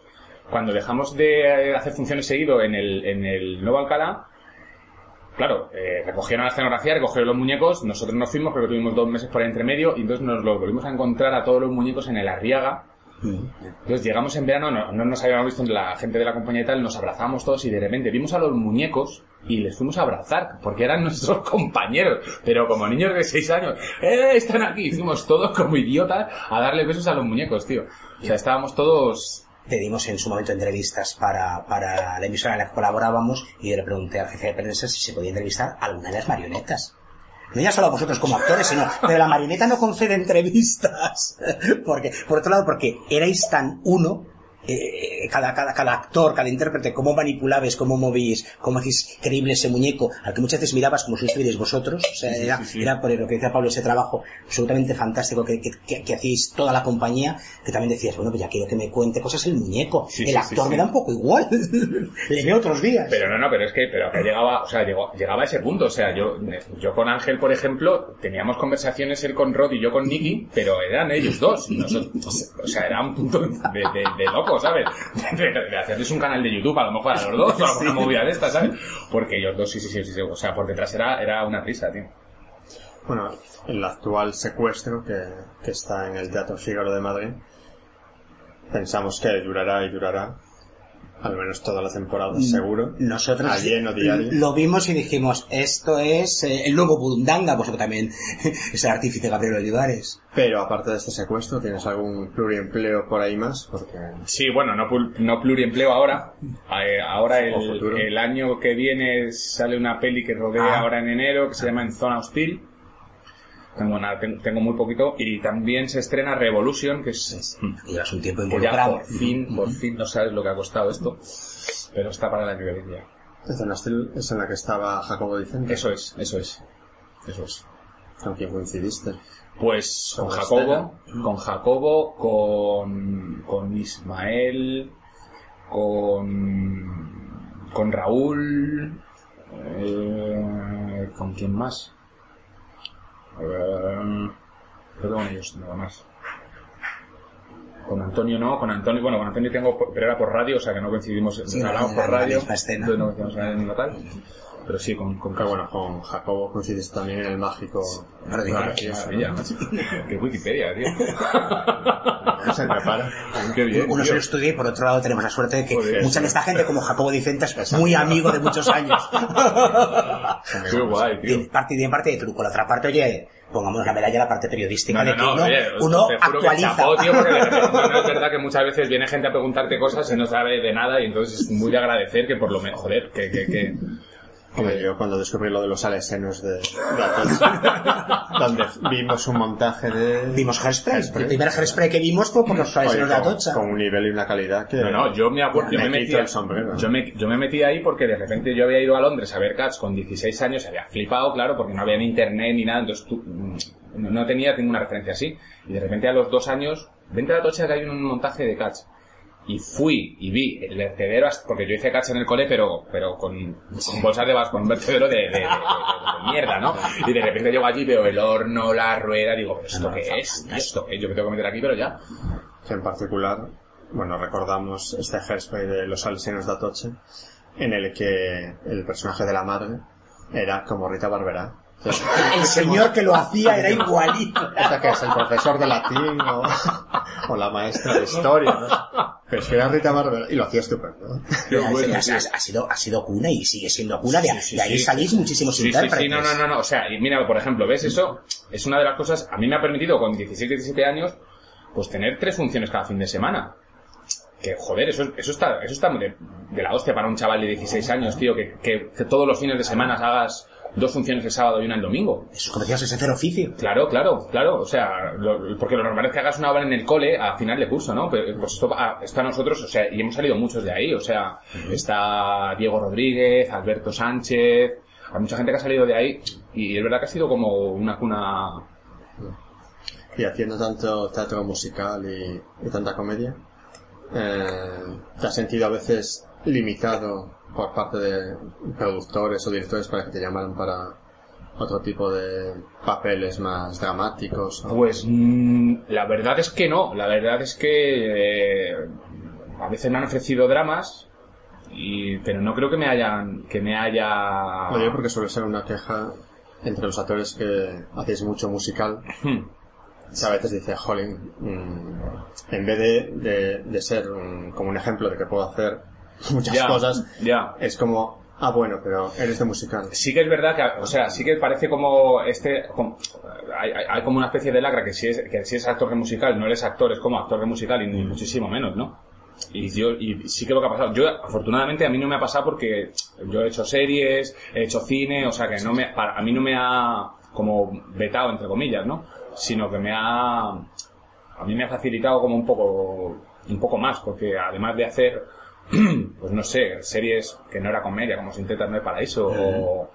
cuando dejamos de hacer funciones seguido en el, en el Nuevo Alcalá, claro, eh, recogieron la escenografía, recogieron los muñecos, nosotros nos fuimos, creo que tuvimos dos meses por ahí entre medio, y entonces nos los volvimos a encontrar a todos los muñecos en el Arriaga. Entonces llegamos en verano, no, no nos habíamos visto la gente de la compañía y tal, nos abrazamos todos y de repente vimos a los muñecos y les fuimos a abrazar, porque eran nuestros compañeros, pero como niños de seis años, ¡eh! Están aquí, fuimos todos como idiotas a darle besos a los muñecos, tío. O sea, estábamos todos... Pedimos en su momento entrevistas para, para la emisora en la que colaborábamos y yo le pregunté al jefe de prensa si se podía entrevistar a alguna de las marionetas. No ya solo a vosotros como actores, sino pero la marioneta no concede entrevistas. Porque, por otro lado, porque erais tan uno, eh, cada, cada, cada actor, cada intérprete, cómo manipulabais, cómo movíais, cómo hacéis creíble ese muñeco, al que muchas veces mirabas como si estuvierais vosotros. O sea, era, era por lo que decía Pablo, ese trabajo absolutamente fantástico que, que, que, que hacíais toda la compañía, que también decías, bueno, pues ya quiero que me cuente cosas el muñeco. Sí, el sí, actor sí, me sí. da un poco igual. Le veo otros días. Pero no, no, pero es que, pero que llegaba, o sea, llegó, llegaba a ese punto, o sea, yo, yo con Ángel, por ejemplo, teníamos conversaciones él con Rod y yo con Nicky, pero eran ellos dos, y nosotros, o sea, era un punto de, de, de loco, ¿sabes? De, de, de hacerles un canal de YouTube, a lo mejor a los dos, o a lo mejor una movida de estas, ¿sabes? Porque ellos dos, sí, sí, sí, sí, o sea, por detrás era, era una risa, tío. Bueno, el actual secuestro que, que está en el Teatro Fígaro de Madrid, pensamos que durará y durará al menos toda la temporada, seguro. Nosotros a lleno diario. Lo vimos y dijimos, esto es eh, el nuevo Burundanga, vosotros también es el artífice Gabriel Olivares. Pero aparte de este secuestro, ¿tienes algún pluriempleo por ahí más? Porque... Sí, bueno, no, no pluriempleo ahora. Eh, ahora el, el año que viene sale una peli que rodea ah. ahora en enero, que se llama En Zona Hostil. Tengo, nada, tengo, tengo muy poquito. Y también se estrena Revolution, que es... Llevas un tiempo involucrado. Por fin, por fin, no sabes lo que ha costado esto. Pero está para el año que viene ya. ¿En Zona Hostil es en la que estaba Jacobo Dicente? Eso es, eso es. Eso es. ¿Con quién coincidiste? Pues con, con Jacobo, Estela. con Jacobo, con, con Ismael, con, con Raúl, eh, ¿con quién más? Uh, creo que con ellos nada más. Con Antonio no, con Antonio, bueno, con Antonio tengo, pero era por radio, o sea que no coincidimos, sí, no hablamos no, por radio, entonces no coincidimos en el natal, pero sí, con, con pero bueno, con Jacobo coincidiste también en el mágico. Qué maravilla, qué Wikipedia, tío. No se prepara. Qué bien. Uno tío. se lo estudia y por otro lado tenemos la suerte de que Joder, mucha de esta gente como Jacobo Dicente es muy amigo de muchos años. Qué guay, tío. Y parte y en parte de truco, la otra parte, oye, pongamos la medalla a la parte periodística no, no, de que no, uno, oye, uno te juro actualiza. Que chapó, tío, porque de repente, no, es verdad que muchas veces viene gente a preguntarte cosas y no sabe de nada y entonces es muy de agradecer que por lo menos, joder, que... que, que Hombre, yo cuando descubrí lo de los alesenos de, de Atocha, donde vimos un montaje de... Vimos Hairspray. El primer Hairspray que vimos fue por los alesenos de Atocha. Con un nivel y una calidad que... No, no, yo me acuerdo, yo me, me metí el sombrero. Yo me, yo me metí ahí porque de repente yo había ido a Londres a ver Cats con dieciséis años, se había flipado, claro, porque no había ni internet ni nada, entonces tú, no tenía ninguna referencia así. Y de repente a los dos años, vente a Atocha que hay un montaje de Cats. Y fui y vi el vertedero, porque yo hice Cats en el cole, pero pero con, con bolsas de vas, con un vertedero de, de, de, de, de mierda, ¿no? Y de repente llego allí, veo el horno, la rueda, digo, ¿pero esto qué es? ¿Esto qué? Yo me tengo que meter aquí, pero ya. En particular, bueno, recordamos este Hairspray de los alesenos de Atocha, en el que el personaje de la madre era como Rita Barberá. Entonces, el señor que lo hacía era igualito. ¿Esta que es el profesor de latín o, o la maestra de historia, ¿no? Pero es que era Rita Barberá y lo hacía estupendo. Bueno, ha, ha, ha, sido, ha sido cuna y sigue siendo cuna. De, sí, sí, de ahí sí, salís sí, muchísimos sí, intérpretes. Sí, sí, no, no, no, no. O sea, y mira, por ejemplo, ¿ves eso? Es una de las cosas, a mí me ha permitido con dieciséis, diecisiete años, pues tener tres funciones cada fin de semana. Que joder, eso, eso está, eso está de, de la hostia para un chaval de dieciséis años, tío, que, que, que todos los fines de semana hagas dos funciones el sábado y una el domingo. Eso, como decías, es hacer oficio. Claro, claro, claro. O sea, lo, porque lo normal es que hagas una obra en el cole a final de curso, ¿no? Pero, pues esto, a, esto a nosotros, o sea, y hemos salido muchos de ahí. O sea, uh-huh. Está Diego Rodríguez, Alberto Sánchez, hay mucha gente que ha salido de ahí y es verdad que ha sido como una cuna. Y haciendo tanto teatro musical y, y tanta comedia, eh, ¿te has sentido a veces limitado por parte de productores o directores para que te llamaran para otro tipo de papeles más dramáticos? ¿O? Pues mmm, la verdad es que no, la verdad es que eh, a veces me han ofrecido dramas, y, pero no creo que me hayan, que me haya... Lo digo porque suele ser una queja entre los actores que hacéis mucho musical. Hmm. A veces dice, jolín, mmm, en vez de, de, de ser un, como un ejemplo de que puedo hacer muchas ya, cosas, ya. es como, ah, bueno, pero eres de musical. Sí que es verdad que, o sea, sí que parece como este, como, hay, hay como una especie de lacra que si es, que si es actor de musical, no eres actor, es como actor de musical y ni muchísimo menos, ¿no? Y yo, y sí que lo que ha pasado, yo afortunadamente a mí no me ha pasado porque yo he hecho series, he hecho cine, o sea que no me, para, a mí no me ha como vetado entre comillas, ¿no? Sino que me ha, a mí me ha facilitado como un poco, un poco más, porque además de hacer, pues no sé, series que no era comedia, como Sin tetas no hay paraíso, o,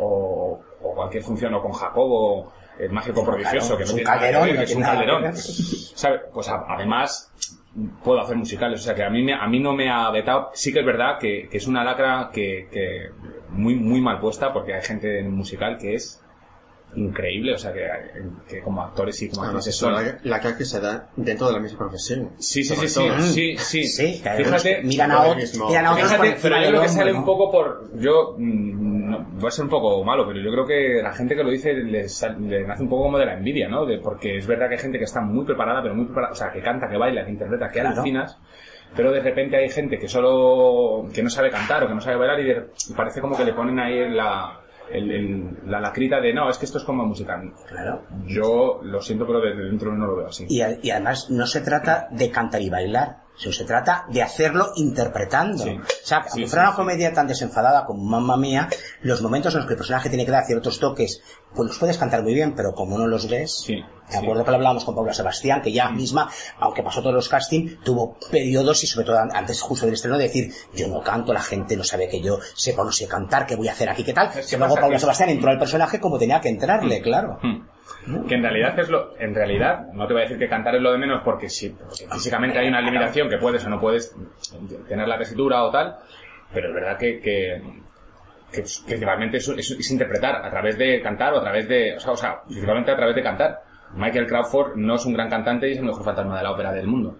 o, o cualquier función, o con Jacobo, el mágico prodigioso, que no tiene nada que ver, que es un calderón, ¿sabes? Pues a, además puedo hacer musicales, o sea que a mí me, a mí no me ha vetado. Sí que es verdad que, que es una lacra que, que muy muy mal puesta, porque hay gente en musical que es increíble, o sea que, que como actores y como actrices son la, la que se da dentro de la misma profesión. Sí, sí, sí, sí, sí, sí, sí. Fíjate, miran a otros, miran a otros fíjate, pero yo creo que sale ¿no? un poco por, yo no, voy a ser un poco malo, pero yo creo que la gente que lo dice les, les nace un poco como de la envidia, ¿no? De, porque es verdad que hay gente que está muy preparada, pero muy preparada, o sea, que canta, que baila, que interpreta, que claro. alucinas. Pero de repente hay gente que solo, que no sabe cantar o que no sabe bailar y, de, y parece como que le ponen ahí en la, El, el, la lacrita de no, es que esto es como musical. Claro. Yo lo siento, pero desde dentro no lo veo así. Y, y además no se trata de cantar y bailar, sino se trata de hacerlo interpretando. Sí. O sea, aunque Sí, fuera sí, una comedia sí. tan desenfadada como Mamma Mía, los momentos en los que el personaje tiene que dar ciertos toques, pues los puedes cantar muy bien, pero como no los ves, sí, me acuerdo sí. que lo hablábamos con Paula Sebastián, que ya mm. misma, aunque pasó todos los castings, tuvo periodos y sobre todo antes justo del estreno de decir, yo no canto, la gente no sabe que yo sepa o no sé cantar, qué voy a hacer aquí, qué tal. Que luego Paula que... Sebastián entró al personaje como tenía que entrarle, mm. claro. Mm. Que en realidad es lo, en realidad, no te voy a decir que cantar es lo de menos porque si porque físicamente hay una limitación que puedes o no puedes tener la tesitura o tal, pero es verdad que, que, que, que realmente es, es, es interpretar a través de cantar o a través de, o sea, o sea, principalmente a través de cantar. Michael Crawford no es un gran cantante y es el mejor fantasma de la ópera del mundo.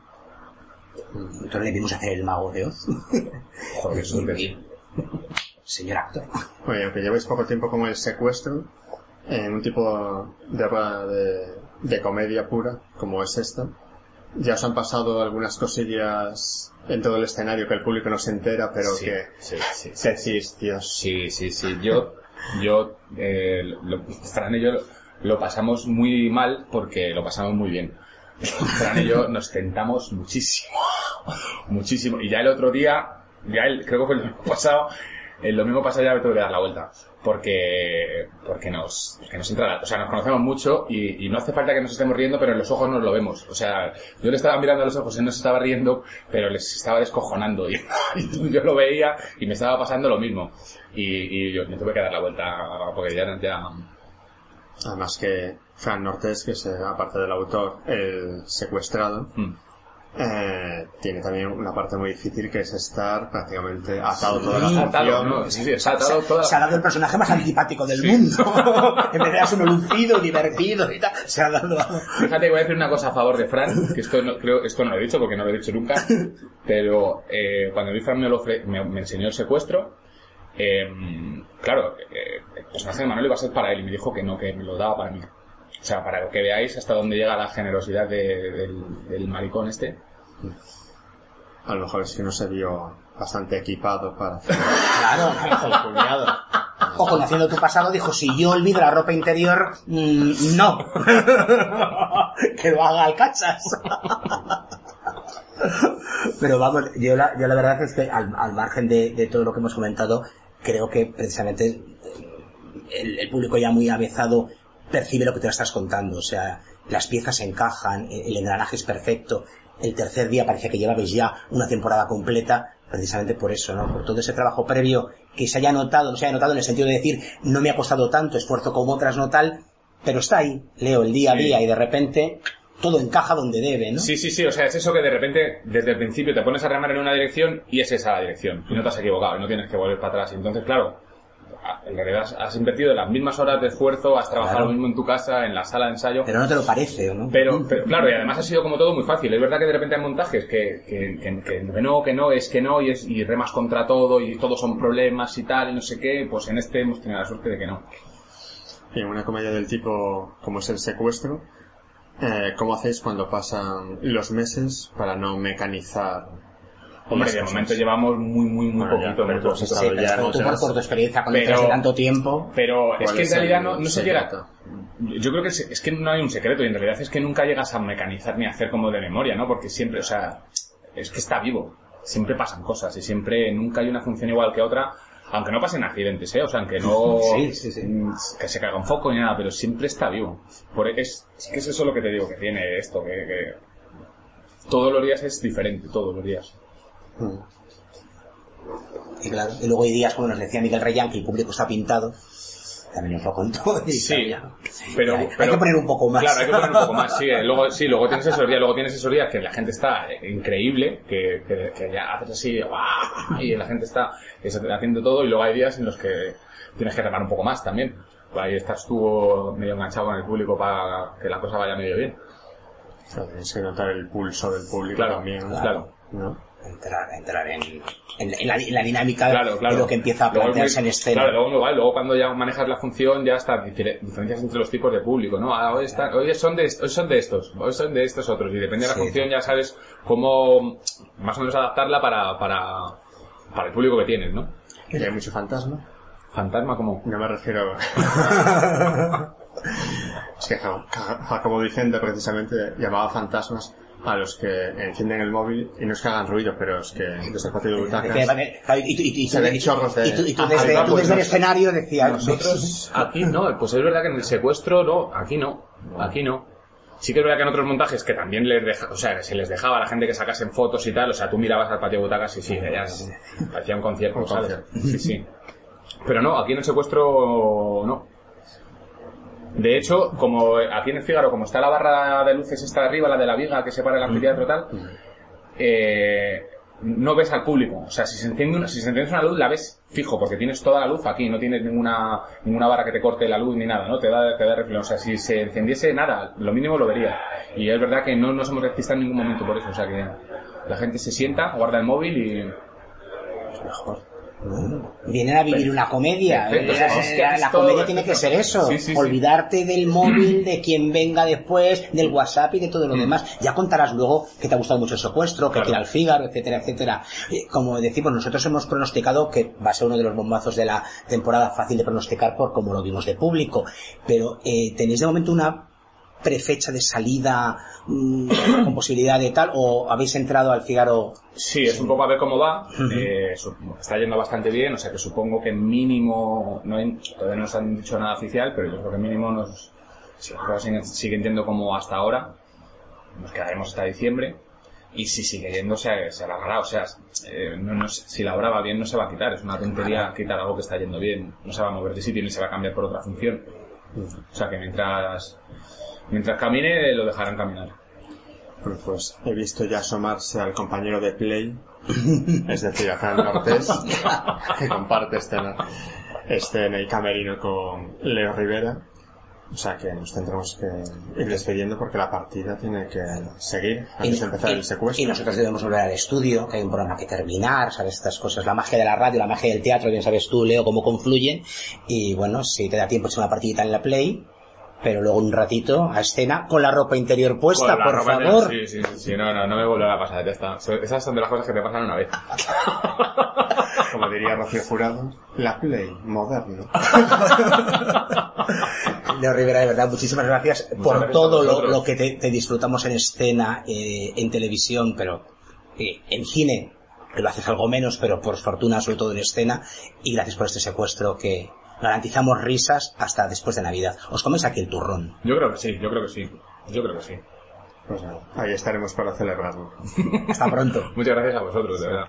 Entonces le vimos hacer el Mago de Oz. Joder, es súper bien. Señor actor. Oye, aunque llevéis poco tiempo como El Secuestro, en un tipo de, de, de comedia pura como es esta, ya os han pasado algunas cosillas en todo el escenario que el público no se entera, pero sí, que sí, sí, sí, sí, sí, Dios. sí, sí, sí, yo yo eh, lo, Fran y yo lo, lo pasamos muy mal porque lo pasamos muy bien. Fran y yo nos tentamos muchísimo muchísimo y ya el otro día, ya el, creo que fue el domingo pasado, el domingo pasado ya me tuve que dar la vuelta porque porque nos porque nos entra la, o sea, nos conocemos mucho y, y no hace falta que nos estemos riendo, pero en los ojos nos lo vemos. O sea, yo le estaba mirando a los ojos, él no se estaba riendo, pero les estaba descojonando y, y yo lo veía y me estaba pasando lo mismo y, y yo me tuve que dar la vuelta porque ya ya además que Fran Nortes, que es aparte del autor el secuestrado, mm. Eh, tiene también una parte muy difícil que es estar prácticamente atado sí, toda la función. Atado, ¿no? Sí, sí, está atado toda la... Se ha dado el personaje más antipático del sí. mundo. En vez de ser uno lucido, divertido y tal, se ha dado... Fíjate, voy a decir una cosa a favor de Fran, que esto no, creo, esto no lo he dicho porque no lo he dicho nunca, pero eh, cuando Fran me, lo ofre, me, me enseñó el secuestro, eh, claro, eh, el personaje de Manuel iba a ser para él y me dijo que no, que me lo daba para mí. O sea, para que veáis hasta dónde llega la generosidad de, del, del maricón este. A lo mejor es que no se vio bastante equipado para hacer claro, el cuñado. O conociendo tu pasado dijo, si yo olvido la ropa interior, mmm, no. Que lo haga al cachas. Pero vamos, yo la, yo la verdad es que al, al margen de, de todo lo que hemos comentado, creo que precisamente el, el público ya muy avezado percibe lo que te estás contando, o sea, las piezas encajan, el engranaje es perfecto, el tercer día parece que llevabais ya una temporada completa, precisamente por eso, ¿no? Por todo ese trabajo previo que se haya notado, no se haya notado en el sentido de decir, no me ha costado tanto esfuerzo como otras, no tal, pero está ahí, Leo, el día a día, sí. Y de repente todo encaja donde debe, ¿no? Sí, sí, sí, o sea, es eso que de repente, desde el principio te pones a remar en una dirección y es esa la dirección, y no te has equivocado, y no tienes que volver para atrás, y entonces, claro, en realidad has invertido las mismas horas de esfuerzo, has trabajado Claro. lo mismo en tu casa, en la sala de ensayo. Pero no te lo parece, ¿o no? Pero, pero claro, y además ha sido como todo muy fácil. Es verdad que de repente hay montajes que, que, que, que no, que no, es que no, y, es, y remas contra todo, y todos son problemas y tal, y no sé qué. Pues en este hemos tenido la suerte de que no. Y en una comedia del tipo como es El secuestro, eh, ¿cómo hacéis cuando pasan los meses para no mecanizar? Hombre, las de cosas? momento llevamos muy, muy, muy Bueno, ya, poquito. pero muy tú has poquito. estado Sí, pero ya tú no por, serás- por tu experiencia con Pero- letras de tanto tiempo. Pero es ¿Cuál que en es el realidad no, no se llega. secreto? Yo creo que es, es que no hay un secreto, y en realidad es que nunca llegas a mecanizar ni a hacer como de memoria, ¿no? Porque siempre, o sea, es que está vivo. Siempre pasan cosas y siempre, nunca hay una función igual que otra, aunque no pasen accidentes, ¿eh? O sea, aunque no Sí, sí, sí. mm, que se caiga un foco ni nada, pero siempre está vivo. Por, es, es que es eso lo que te digo que tiene esto, que, que todos los días es diferente, todos los días. Mm. Y, claro, y luego hay días, como nos decía Miguel Reyán, que el público está pintado. También nos lo contó. Y Sí, ya. pero, hay, pero hay que poner un poco más. Claro, hay que poner un poco más, sí. eh, Luego, sí, luego tienes esos días, luego tienes esos días que la gente está eh, increíble, que, que, que ya haces así, ¡guau! Y la gente está eso, haciendo todo, y luego hay días en los que tienes que remar un poco más también. Ahí estás tú medio enganchado con el público para que la cosa vaya medio bien. O sea, tienes que notar el pulso del público Claro, también, claro. ¿no? Entrar, entrar en, en, en, la, en la dinámica Claro, claro. de lo que empieza a Luego es plantearse muy- en escena. Claro, luego, muy guay, luego cuando ya manejas la función ya está difer- diferencias entre los tipos de público, ¿no? Ah, hoy, están, hoy, son de, hoy son de estos, hoy son de estos otros, y depende de la Sí. función ya sabes cómo más o menos adaptarla para, para, para el público que tienes, ¿no? Y hay mucho fantasma. Fantasma como... No me refiero... Es que Ja- Ja- Jacobo Vicente precisamente llamaba fantasmas a los que encienden el móvil y no es que hagan ruido, pero es que desde el patio de butacas... Claro, y, y, y, y, Se ven y- chorros de- y tú, y tú Ah, desde, ahí va, tú pues desde el nos- escenario decías... Nosotros aquí no, pues es verdad que en el secuestro no, aquí no, aquí no. Sí que es verdad que en otros montajes que también les deja, o sea, se les dejaba a la gente que sacasen fotos y tal, o sea, tú mirabas al patio de butacas y sí, ya hacía un concierto, Un ¿sabes? concierto. Sí, sí. Pero no, aquí en el secuestro no. De hecho, como aquí en el Fígaro, como está la barra de luces esta de arriba, la de la viga que separa el anfiteatro y tal, eh, no ves al público. O sea, si se enciende una, si se enciende una luz, la ves fijo, porque tienes toda la luz aquí, no tienes ninguna ninguna barra que te corte la luz ni nada, ¿no? Te da, te da reflejo. O sea, si se encendiese nada, lo mínimo lo vería. Y es verdad que no nos hemos despistado en ningún momento por eso. O sea, que la gente se sienta, guarda el móvil y... Mejor. Vienen a vivir una comedia. Perfecto, o sea, Eh, es que la, es la todo comedia tiene que perfecto. ser eso. Sí, sí, sí. Olvidarte del móvil, de quien venga después, del WhatsApp y de todo lo Mm. demás. Ya contarás luego que te ha gustado mucho el secuestro, que Claro. quiera el Fígaro, etcétera, etcétera. Eh, Como decimos, nosotros hemos pronosticado que va a ser uno de los bombazos de la temporada, fácil de pronosticar por como lo vimos de público. Pero eh, ¿tenéis de momento una prefecha de salida mmm, con posibilidad de tal, o habéis entrado al Fígaro? Sí, es un poco a ver cómo va. Eh, su- está yendo bastante bien, o sea que supongo que mínimo, no hay- todavía no nos han dicho nada oficial, pero yo creo que mínimo nos, si las cosas siguen, siguen yendo como hasta ahora, nos quedaremos hasta diciembre. Y si sigue yendo, se, se alargará. O sea, eh, no, no sé, si la obra va bien, no se va a quitar. Es una tontería quitar algo que está yendo bien. No se va a mover de sitio ni se va a cambiar por otra función. O sea que mientras, mientras camine, lo dejarán caminar. Pues, pues he visto ya asomarse al compañero de Play, es decir, a Fran Nortés, que comparte escena, escena y camerino con Leo Rivera. O sea que nos tendremos que ir despidiendo porque la partida tiene que seguir antes de empezar el secuestro. Y nosotros debemos volver al estudio, que hay un programa que terminar, ¿sabes? Estas cosas, la magia de la radio, la magia del teatro, bien sabes tú, Leo, cómo confluyen. Y bueno, si te da tiempo, es una partidita en la Play, pero luego un ratito a escena con la ropa interior puesta, Con la por ropa favor. interior, Sí, sí, sí, sí, no, no, no me volverá a pasar, ya está. So- Esas son de las cosas que te pasan una vez. Como diría Rocío Jurado, la Play moderno. Leo Rivera, de verdad, muchísimas gracias por gracias a todo lo, vosotros. lo que te, te disfrutamos en escena, eh, en televisión, pero eh, en cine, que lo haces algo menos, pero por fortuna, sobre todo en escena, y gracias por este secuestro que garantizamos risas hasta después de Navidad. Os coméis aquí el turrón. Yo creo que sí, yo creo que sí. Yo creo que sí. Pues nada, ahí estaremos para celebrarlo. Hasta pronto. Muchas gracias a vosotros, de verdad.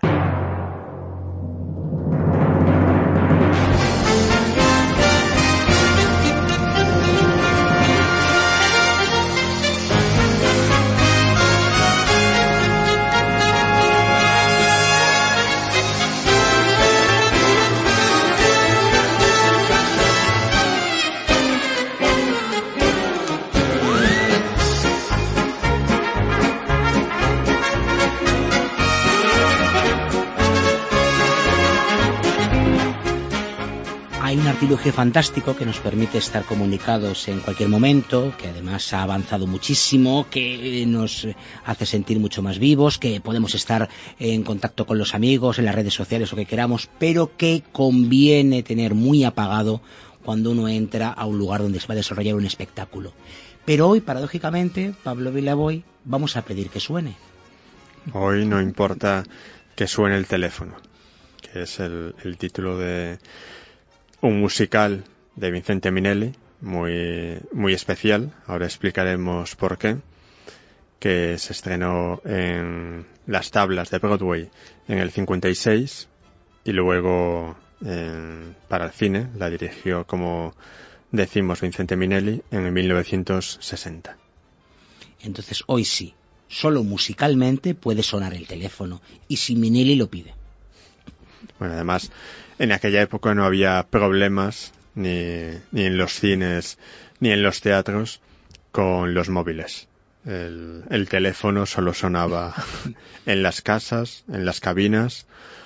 artilugio fantástico que nos permite estar comunicados en cualquier momento, que además ha avanzado muchísimo, que nos hace sentir mucho más vivos, que podemos estar en contacto con los amigos, en las redes sociales o que queramos, pero que conviene tener muy apagado cuando uno entra a un lugar donde se va a desarrollar un espectáculo. Pero hoy, paradójicamente, Pablo Vilaboy, vamos a pedir que suene. Hoy no importa que suene el teléfono, que es el, el título de un musical de Vincente Minnelli, muy, muy especial. Ahora explicaremos por qué, que se estrenó en las tablas de Broadway en el cincuenta y seis y luego en, para el cine la dirigió, como decimos, Vincente Minnelli en mil novecientos sesenta. Entonces hoy sí, solo musicalmente puede sonar el teléfono, y si Minnelli lo pide. Bueno, además, en aquella época no había problemas ni, ni en los cines ni en los teatros con los móviles. El, el teléfono solo sonaba en las casas, en las cabinas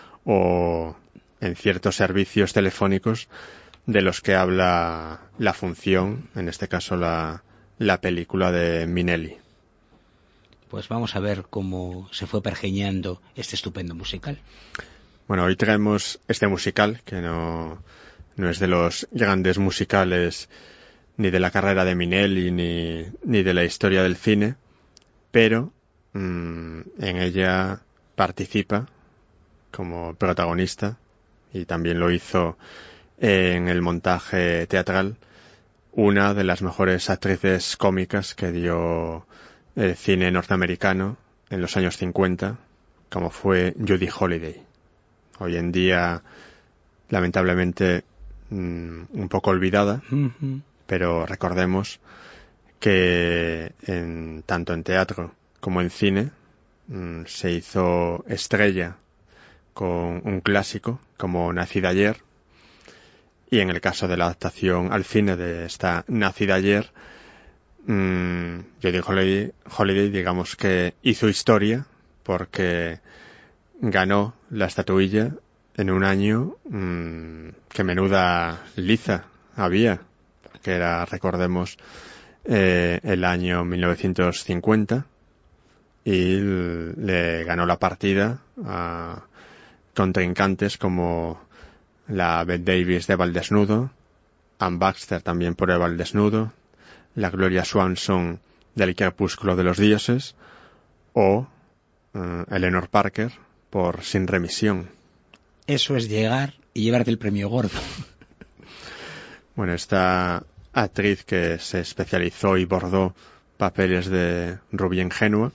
o en ciertos servicios telefónicos de los que habla la función, en este caso la, la película de Minnelli. Pues vamos a ver cómo se fue pergeñando este estupendo musical. Bueno, hoy traemos este musical, que no, no es de los grandes musicales ni de la carrera de Minnelli ni, ni de la historia del cine, pero mmm, en ella participa como protagonista, y también lo hizo en el montaje teatral, una de las mejores actrices cómicas que dio el cine norteamericano en los años cincuenta, como fue Judy Holliday. Hoy en día, lamentablemente, mmm, un poco olvidada, uh-huh. Pero recordemos que en, tanto en teatro como en cine mmm, se hizo estrella con un clásico como Nacida ayer, y en el caso de la adaptación al cine de esta Nacida ayer, mmm, Judy Holliday, Holliday, digamos que hizo historia porque ganó la estatuilla en un año mmm, que menuda liza había, que era, recordemos, eh, el año mil novecientos cincuenta, y le ganó la partida a contrincantes como la Bette Davis de Eva al desnudo, Anne Baxter también por Eva al desnudo, la Gloria Swanson del Crepúsculo de los dioses, o uh, Eleanor Parker por Sin remisión. Eso es llegar y llevarte el premio gordo. Bueno, esta actriz que se especializó y bordó papeles de rubia ingenua,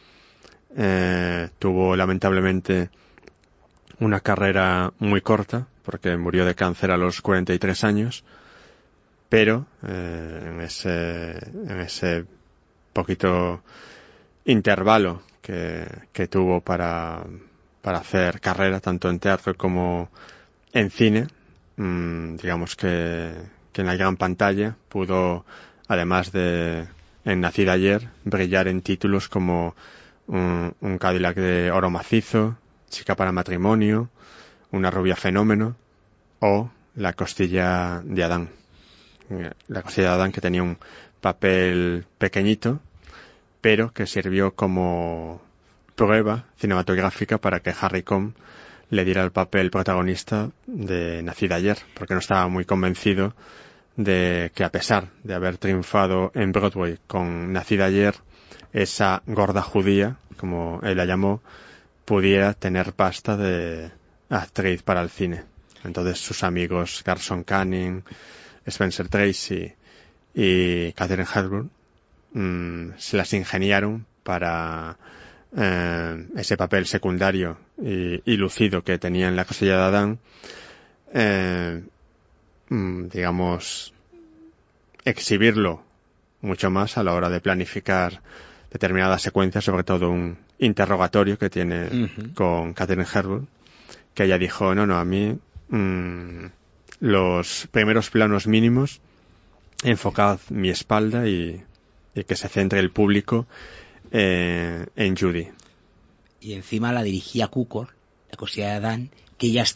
eh, tuvo lamentablemente una carrera muy corta, porque murió de cáncer a los cuarenta y tres años, pero eh, en ese en ese poquito intervalo que, que tuvo para para hacer carrera tanto en teatro como en cine, mmm, digamos que, que en la gran pantalla pudo, además de en Nacida ayer, brillar en títulos como un, un Cadillac de oro macizo, Chica para matrimonio, Una rubia fenómeno o La costilla de Adán. La costilla de Adán, que tenía un papel pequeñito, pero que sirvió como prueba cinematográfica para que Harry Cohn le diera el papel protagonista de Nacida ayer, porque no estaba muy convencido de que, a pesar de haber triunfado en Broadway con Nacida ayer, esa gorda judía, como él la llamó, pudiera tener pasta de actriz para el cine. Entonces sus amigos Garson Kanin, Spencer Tracy y Katharine Hepburn mmm, se las ingeniaron para eh, ese papel secundario y, y lucido que tenía en La costilla de Adán, eh, mmm, digamos, exhibirlo mucho más a la hora de planificar determinadas secuencias, sobre todo un interrogatorio que tiene uh-huh. con Katharine Hepburn, que ella dijo, no, no, a mí mmm, los primeros planos mínimos, enfocad mi espalda y, y que se centre el público eh, en Judy. Y encima la dirigía Cukor, La costilla de Adán, que ya estaba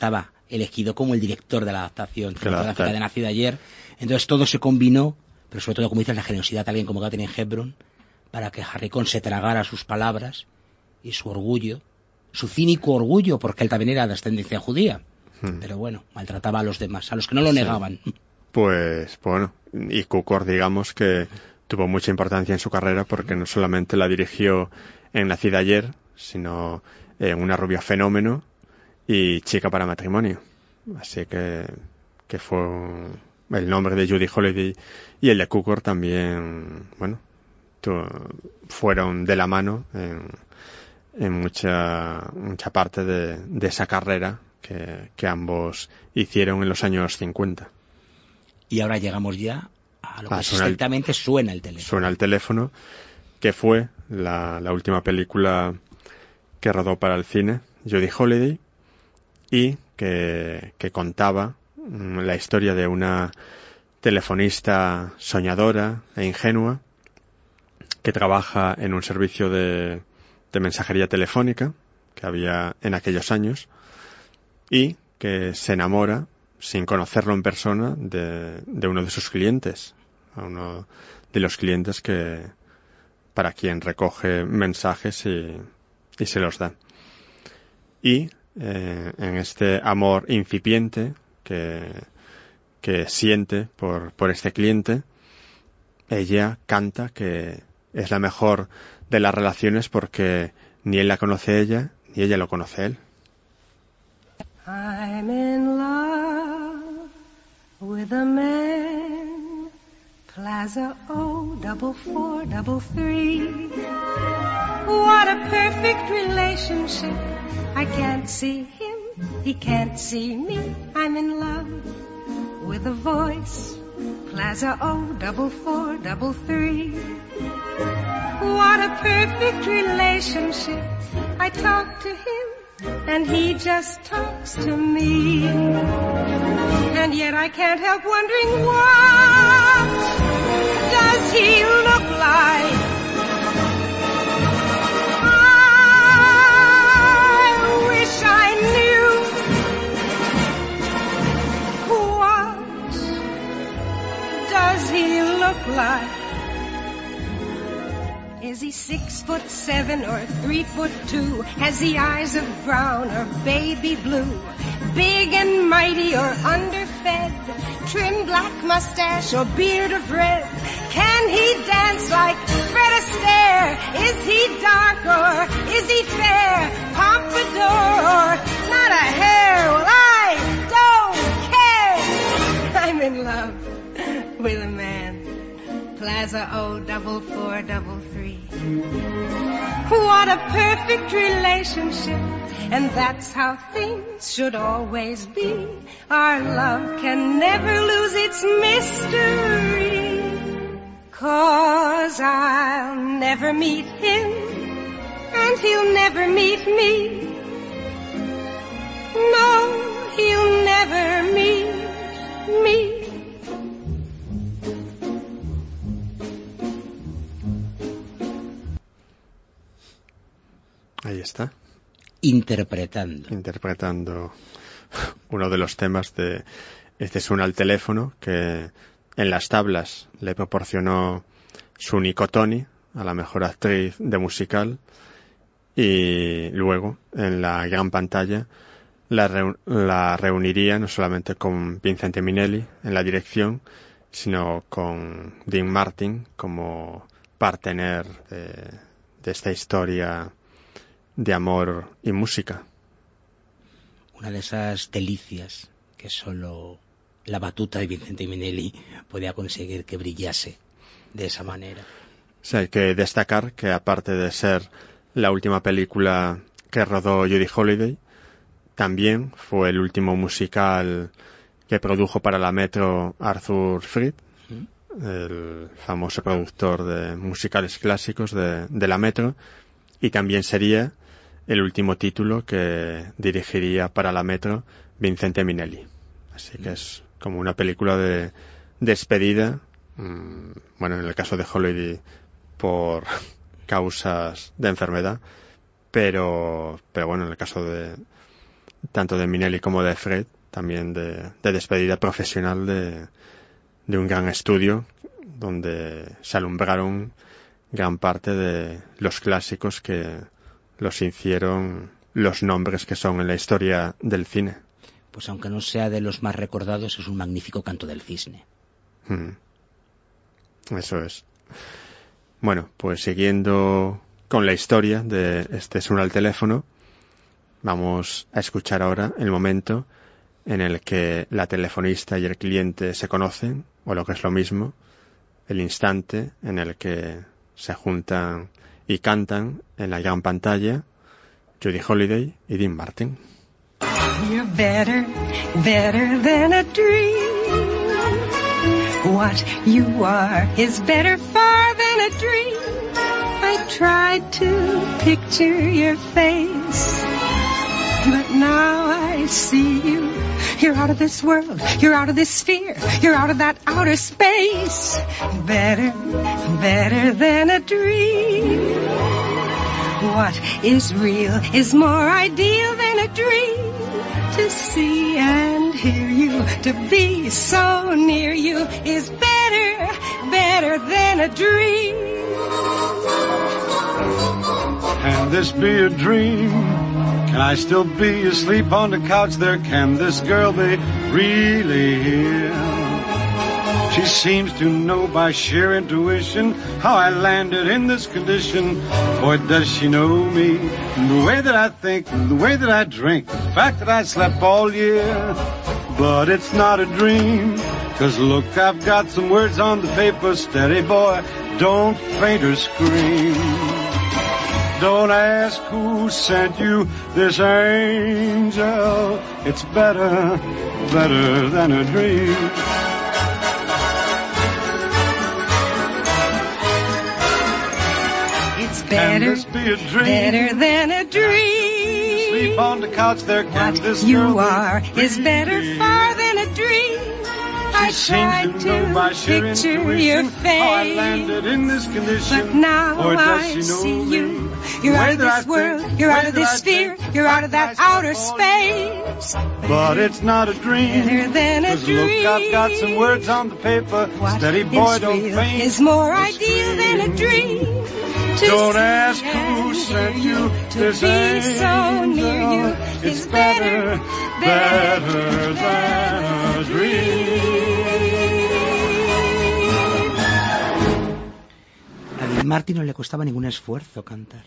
elegido como el director de la adaptación cinematográfica Claro. de Nacida ayer. Entonces todo se combinó, pero sobre todo, como dices, la generosidad de alguien como Katharine Hepburn, para que Harry se tragara sus palabras y su orgullo, su cínico orgullo, porque él también era de ascendencia judía. Hmm. Pero bueno, maltrataba a los demás, a los que no lo sí. negaban. Pues bueno, y Cukor, digamos que tuvo mucha importancia en su carrera porque no solamente la dirigió en Nacida ayer, sino en Una rubia fenómeno y Chica para matrimonio. Así que, que fue el nombre de Judy Holliday y el de Cukor también, bueno, tu, fueron de la mano en, en mucha, mucha parte de, de esa carrera que, que ambos hicieron en los años cincuenta. Y ahora llegamos ya a lo que ah, suena exactamente el, suena el teléfono. Suena el teléfono, que fue la, la última película que rodó para el cine Judy Holliday y que, que contaba mm, la historia de una telefonista soñadora e ingenua que trabaja en un servicio de, de mensajería telefónica que había en aquellos años y que se enamora sin conocerlo en persona de, de uno de sus clientes, a uno de los clientes que para quien recoge mensajes y, y se los da. Y eh, en este amor incipiente que, que siente por, por este cliente, ella canta que es la mejor de las relaciones porque ni él la conoce a ella, ni ella lo conoce a él. I'm in love with a man, Plaza O, double four, double three. What a perfect relationship. I can't see him, he can't see me. I'm in love with a voice, Plaza O, double four, double three. What a perfect relationship. I talk to him and he just talks to me. And yet I can't help wondering, what does he look like? I wish I knew. What does he look like? Is he six foot seven or three foot two? Has he eyes of brown or baby blue? Big and mighty or underfed? Trim black mustache or beard of red? Can he dance like Fred Astaire? Is he dark or is he fair? Pompadour or not a hair? Well, I don't care. I'm in love with a man. Plaza O, double four, double three. What a perfect relationship. And that's how things should always be. Our love can never lose its mystery. 'Cause I'll never meet him, and he'll never meet me. No, he'll never meet me. Ahí está. Interpretando. Interpretando uno de los temas de este Suena al teléfono, que en las tablas le proporcionó su Nico Tony a la mejor actriz de musical y luego en la gran pantalla la, reu- la reuniría no solamente con Vincente Minnelli en la dirección, sino con Dean Martin como partener de, de esta historia de amor y música. Una de esas delicias que solo la batuta de Vincente Minnelli podía conseguir que brillase de esa manera. Sí, hay que destacar que aparte de ser la última película que rodó Judy Holliday, también fue el último musical que produjo para la Metro Arthur Freed, ¿Mm? el famoso productor de musicales clásicos de, de la Metro, y también sería el último título que dirigiría para la Metro Vincente Minnelli. Así que es como una película de despedida, mmm, bueno, en el caso de Holliday por causas de enfermedad, pero, pero bueno, en el caso de tanto de Minnelli como de Fred, también de, de despedida profesional de, de un gran estudio donde se alumbraron gran parte de los clásicos que los hicieron los nombres que son en la historia del cine. Pues aunque no sea de los más recordados, es un magnífico Canto del Cisne. Mm. Eso es. Bueno, pues siguiendo con la historia de Este es uno al teléfono, vamos a escuchar ahora el momento en el que la telefonista y el cliente se conocen, o lo que es lo mismo, el instante en el que se juntan y cantan en la gran pantalla Judy Holliday y Dean Martin. You're better, better than a dream. What you are is better far than a dream. I tried to picture your face, but now I see you. You're out of this world, you're out of this sphere, you're out of that outer space. Better, better than a dream. What is real is more ideal than a dream. To see and hear you, to be so near you is better, better than a dream. Can this be a dream? Can I still be asleep on the couch there? Can this girl be really here? She seems to know by sheer intuition how I landed in this condition. Boy, does she know me, the way that I think, the way that I drink, the fact that I slept all year. But it's not a dream, 'cause look, I've got some words on the paper. Steady, boy, don't faint or scream. Don't ask who sent you this angel. It's better, better than a dream. It's better, better than a dream. Sleep on the couch there, can What this you girl are be is better really? far than a dream. I tried to picture your how I face, landed in this condition. but now Or does I she know see me? you. You're out of this world, you're out of this sphere, you're out of that outer space. But it's not a dream. Better than a 'Cause look, I've got some dream. words on the paper. What Steady, boy, is don't real faint. is more or ideal than a scream. dream. To Don't see ask who and sent hear you to this be so near you angel. is It's better, better, better than a dream. A Dean Martin no le costaba ningún esfuerzo cantar.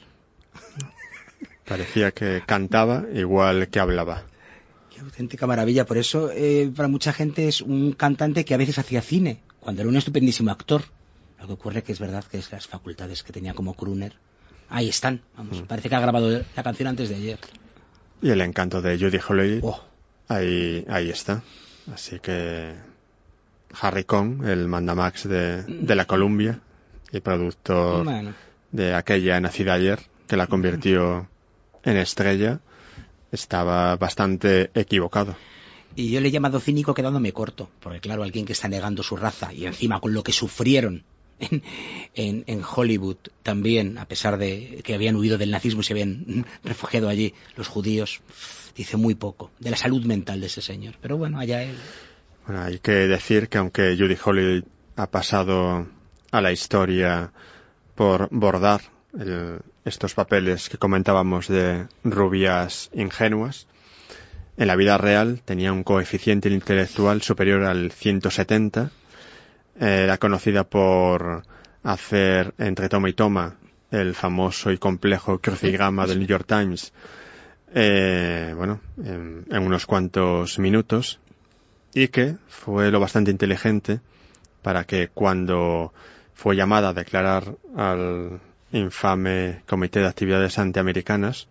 Parecía que cantaba igual que hablaba. Qué auténtica maravilla. Por eso, eh, para mucha gente es un cantante que a veces hacía cine, cuando era un estupendísimo actor. Lo que ocurre que es verdad que es las facultades que tenía como crooner. Ahí están, vamos. Mm. Parece que ha grabado la canción antes de ayer. Y el encanto de Judy Holliday, oh. ahí, ahí está. Así que Harry Cohn, el mandamax de, de la Columbia y productor bueno. de aquella Nacida ayer, que la convirtió en estrella, estaba bastante equivocado. Y yo le he llamado cínico quedándome corto, porque claro, alguien que está negando su raza y encima con lo que sufrieron en, en, en Hollywood también, a pesar de que habían huido del nazismo y se habían refugiado allí los judíos, dice muy poco de la salud mental de ese señor. Pero bueno, allá él. Bueno, hay que decir que aunque Judy Holliday ha pasado a la historia por bordar el, estos papeles que comentábamos de rubias ingenuas, en la vida real tenía un coeficiente intelectual superior al ciento setenta. Era conocida por hacer entre toma y toma el famoso y complejo crucigrama del New York Times, eh, bueno, en, en unos cuantos minutos, y que fue lo bastante inteligente para que cuando fue llamada a declarar al infame Comité de Actividades Antiamericanas,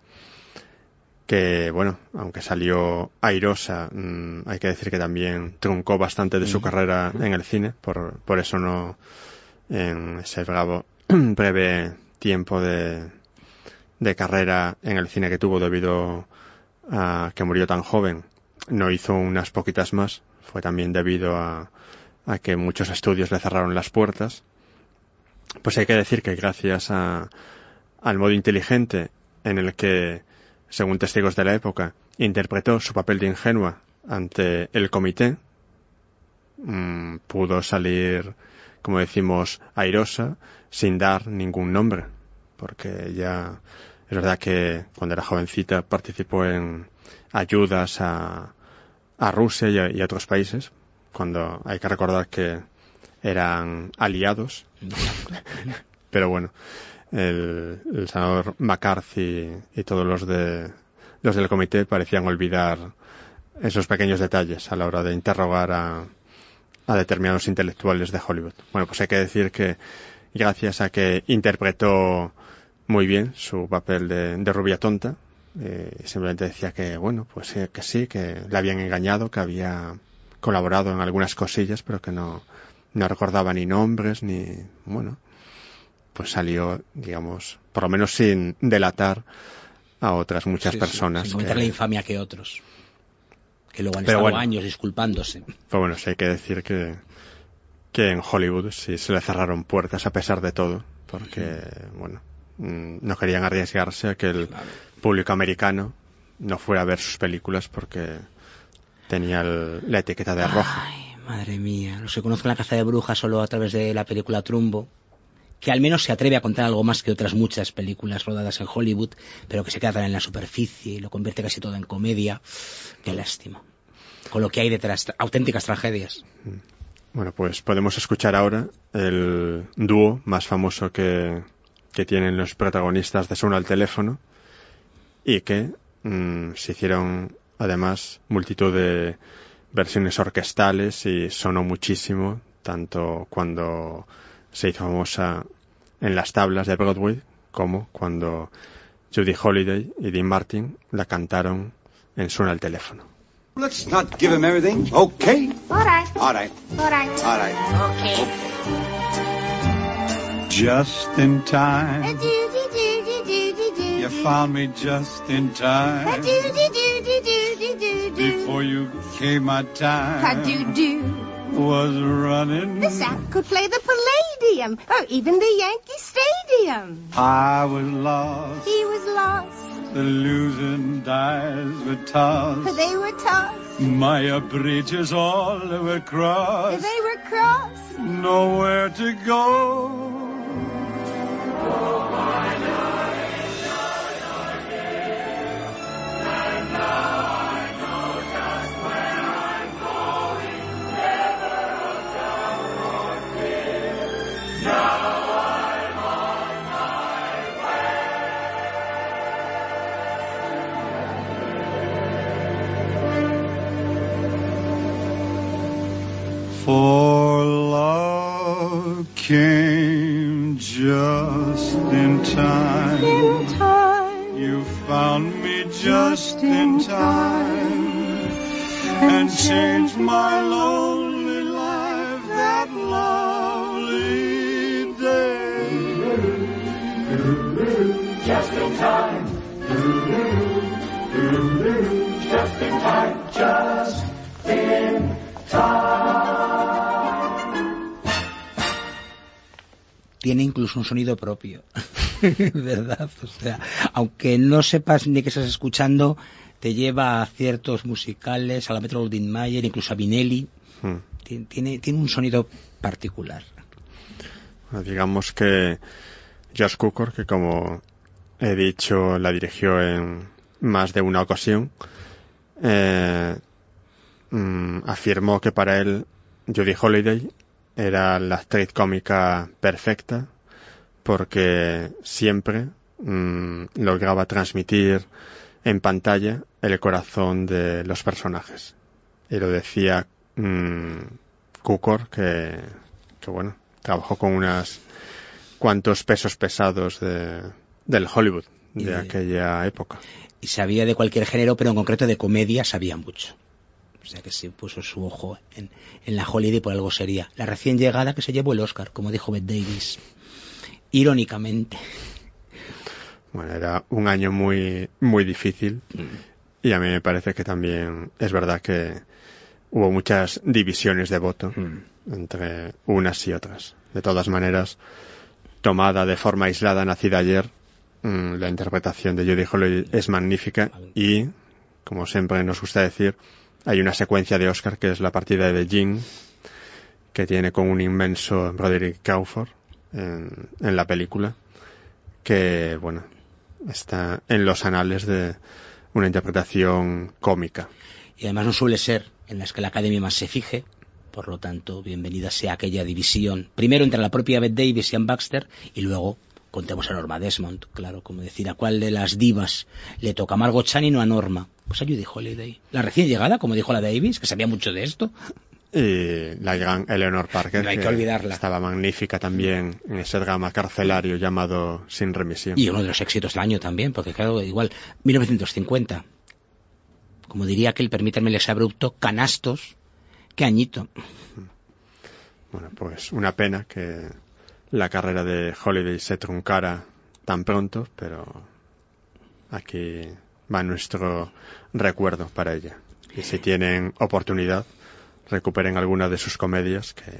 que, bueno, aunque salió airosa, mmm, hay que decir que también truncó bastante de su carrera en el cine, por, por eso no, en ese bravo, breve tiempo de, de carrera en el cine que tuvo debido a que murió tan joven, no hizo unas poquitas más, fue también debido a, a que muchos estudios le cerraron las puertas. Pues hay que decir que gracias a, al modo inteligente en el que, según testigos de la época, interpretó su papel de ingenua ante el comité, mmm, pudo salir, como decimos, airosa, sin dar ningún nombre, porque ella, es verdad que cuando era jovencita participó en ayudas a, a Rusia y a, y a otros países, cuando hay que recordar que eran aliados. Pero bueno, el, el senador McCarthy y todos los de los del comité parecían olvidar esos pequeños detalles a la hora de interrogar a, a determinados intelectuales de Hollywood. Bueno, pues hay que decir que gracias a que interpretó muy bien su papel de, de rubia tonta, eh, simplemente decía que, bueno, pues eh, que sí, que le habían engañado, que había colaborado en algunas cosillas, pero que no, no recordaba ni nombres, ni, bueno, pues salió, digamos, por lo menos sin delatar a otras muchas sí, personas. Sí, sin cometer que... la infamia que otros, que luego han pero estado bueno, años disculpándose. Pero bueno, sí hay que decir que, que en Hollywood sí se le cerraron puertas a pesar de todo, porque, sí. bueno, no querían arriesgarse a que el claro. público americano no fuera a ver sus películas porque tenía el, la etiqueta de roja. Ay, madre mía, los que conozco en La caza de brujas solo a través de la película Trumbo, que al menos se atreve a contar algo más que otras muchas películas rodadas en Hollywood, pero que se queda tan en la superficie y lo convierte casi todo en comedia. Qué lástima. Con lo que hay detrás, auténticas tragedias. Bueno, pues podemos escuchar ahora el dúo más famoso que, que tienen los protagonistas de Suena al teléfono y que mmm, se hicieron además multitud de versiones orquestales y sonó muchísimo, tanto cuando se hizo famosa en las tablas de Broadway como cuando Judy Holliday y Dean Martin la cantaron en Suena al teléfono. Let's not give him everything, okay? All right. All right. All right. All right. Okay. Just in time. A doody doody doody doody. You found me just in time. A doody doody doody doody. Before you came, my time. A doo doo. Was running. The Sap could play the Palladium, or even the Yankee Stadium. I was lost. He was lost. The losing dice were tossed. They were tossed. My bridges all were crossed. They were crossed. Nowhere to go. Oh, I know it's not again. And now I know just where I'm going. Never a doubt or fear. Now I'm on my way. For love came just in time. In time. You found me just in time. And changed my lonely life that lovely day. Just in time. Just in time. Just in time. Tiene incluso un sonido propio, ¿verdad? O sea, aunque no sepas ni qué estás escuchando, te lleva a ciertos musicales, a la Metro Goldwyn Mayer, incluso a Vinelli. Hmm. Tiene, tiene, tiene un sonido particular. Digamos que Josh Cukor, que como he dicho, la dirigió en más de una ocasión, eh, mm, afirmó que para él Judy Holliday era la actriz cómica perfecta porque siempre mmm, lograba transmitir en pantalla el corazón de los personajes. Y lo decía mmm, Cukor, que, que bueno, trabajó con unos cuantos pesos pesados de, del Hollywood de, de aquella época. Y sabía de cualquier género, pero en concreto de comedia sabía mucho. O sea que si puso su ojo en, en la Holiday, por algo sería. La recién llegada que se llevó el Oscar, como dijo Bette Davis. Irónicamente. Bueno, era un año muy, muy difícil. Mm. Y a mí me parece que también es verdad que hubo muchas divisiones de voto mm. entre unas y otras. De todas maneras, tomada de forma aislada, nacida ayer, mmm, la interpretación de Judy Holliday es magnífica y, como siempre nos gusta decir, hay una secuencia de Oscar que es la partida de Jean, que tiene con un inmenso Broderick Crawford en, en la película, que, bueno, está en los anales de una interpretación cómica. Y además no suele ser en las que la Academia más se fije, por lo tanto, bienvenida sea aquella división. Primero entre la propia Bette Davis y Ann Baxter, y luego contemos a Norma Desmond, claro, como decir, ¿a cuál de las divas le toca? ¿A Margot Channing o a Norma? Pues a Judy Holliday. La recién llegada, como dijo la Davis, que sabía mucho de esto. Y la gran Eleanor Parker, no hay que, que olvidarla. Estaba magnífica también en ese drama carcelario llamado Sin Remisión. Y uno de los éxitos del año también, porque claro, igual, mil novecientos cincuenta. Como diría aquel, permítanme el exabrupto, canastos, qué añito. Bueno, pues una pena que la carrera de Holliday se truncara tan pronto, pero aquí va nuestro recuerdo para ella. Y si tienen oportunidad, recuperen alguna de sus comedias, que,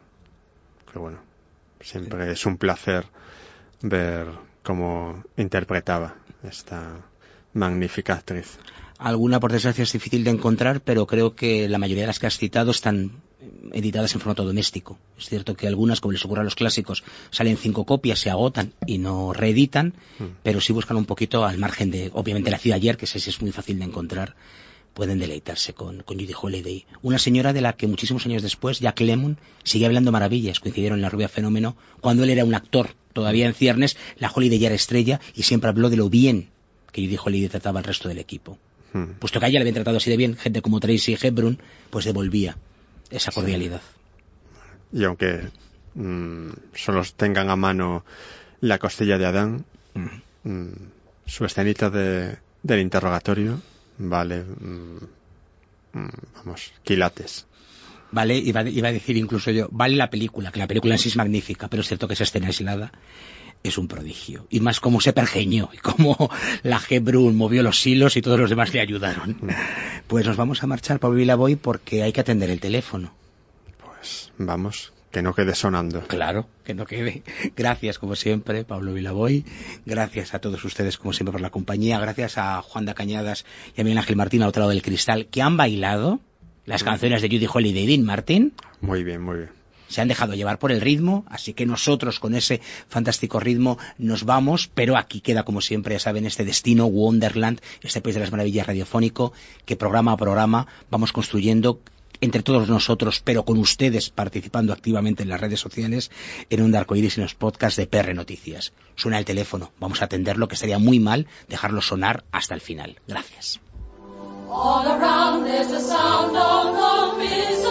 que bueno, siempre es un placer ver cómo interpretaba esta magnífica actriz. Alguna, por desgracia, es difícil de encontrar, pero creo que la mayoría de las que has citado están editadas en formato doméstico. Es cierto que algunas, como les ocurre a los clásicos, salen cinco copias, se agotan y no reeditan, mm. pero sí buscan un poquito al margen de, obviamente, La ciudad ayer, que ese sí es muy fácil de encontrar, pueden deleitarse con, con Judy Holliday. Una señora de la que muchísimos años después, Jack Lemmon, sigue hablando maravillas. Coincidieron en La rubia fenómeno, cuando él era un actor todavía en ciernes, la Holliday ya era estrella y siempre habló de lo bien que Judy Holliday trataba al resto del equipo. Hmm. Puesto que a ella le habían tratado así de bien, gente como Tracy Hepburn, pues devolvía esa cordialidad. Sí. Y aunque mmm, solo tengan a mano La costilla de Adán, mm. mmm, su escenita de, del interrogatorio vale, mmm, mmm, vamos, quilates. Vale, iba, iba a decir incluso yo, vale la película, que la película en sí es magnífica, pero es cierto que esa escena aislada es un prodigio. Y más cómo se pergeñó, y cómo la Hepburn movió los hilos y todos los demás le ayudaron. Pues nos vamos a marchar, Pablo Vilaboy, porque hay que atender el teléfono. Pues vamos, que no quede sonando. Claro, que no quede. Gracias, como siempre, Pablo Vilaboy. Gracias a todos ustedes, como siempre, por la compañía. Gracias a Juan de Cañadas y a Miguel Ángel Martín, al otro lado del cristal, que han bailado las canciones de Judy Holliday y Dean Martin. Muy bien, muy bien. Se han dejado llevar por el ritmo, así que nosotros con ese fantástico ritmo nos vamos, pero aquí queda, como siempre, ya saben, este destino Wonderland, este país de las maravillas radiofónico, que programa a programa vamos construyendo entre todos nosotros, pero con ustedes participando activamente en las redes sociales, en Onda Arcoiris y en los podcasts de P R Noticias. Suena el teléfono, vamos a atenderlo, que sería muy mal dejarlo sonar hasta el final. Gracias. All around there's the sound of the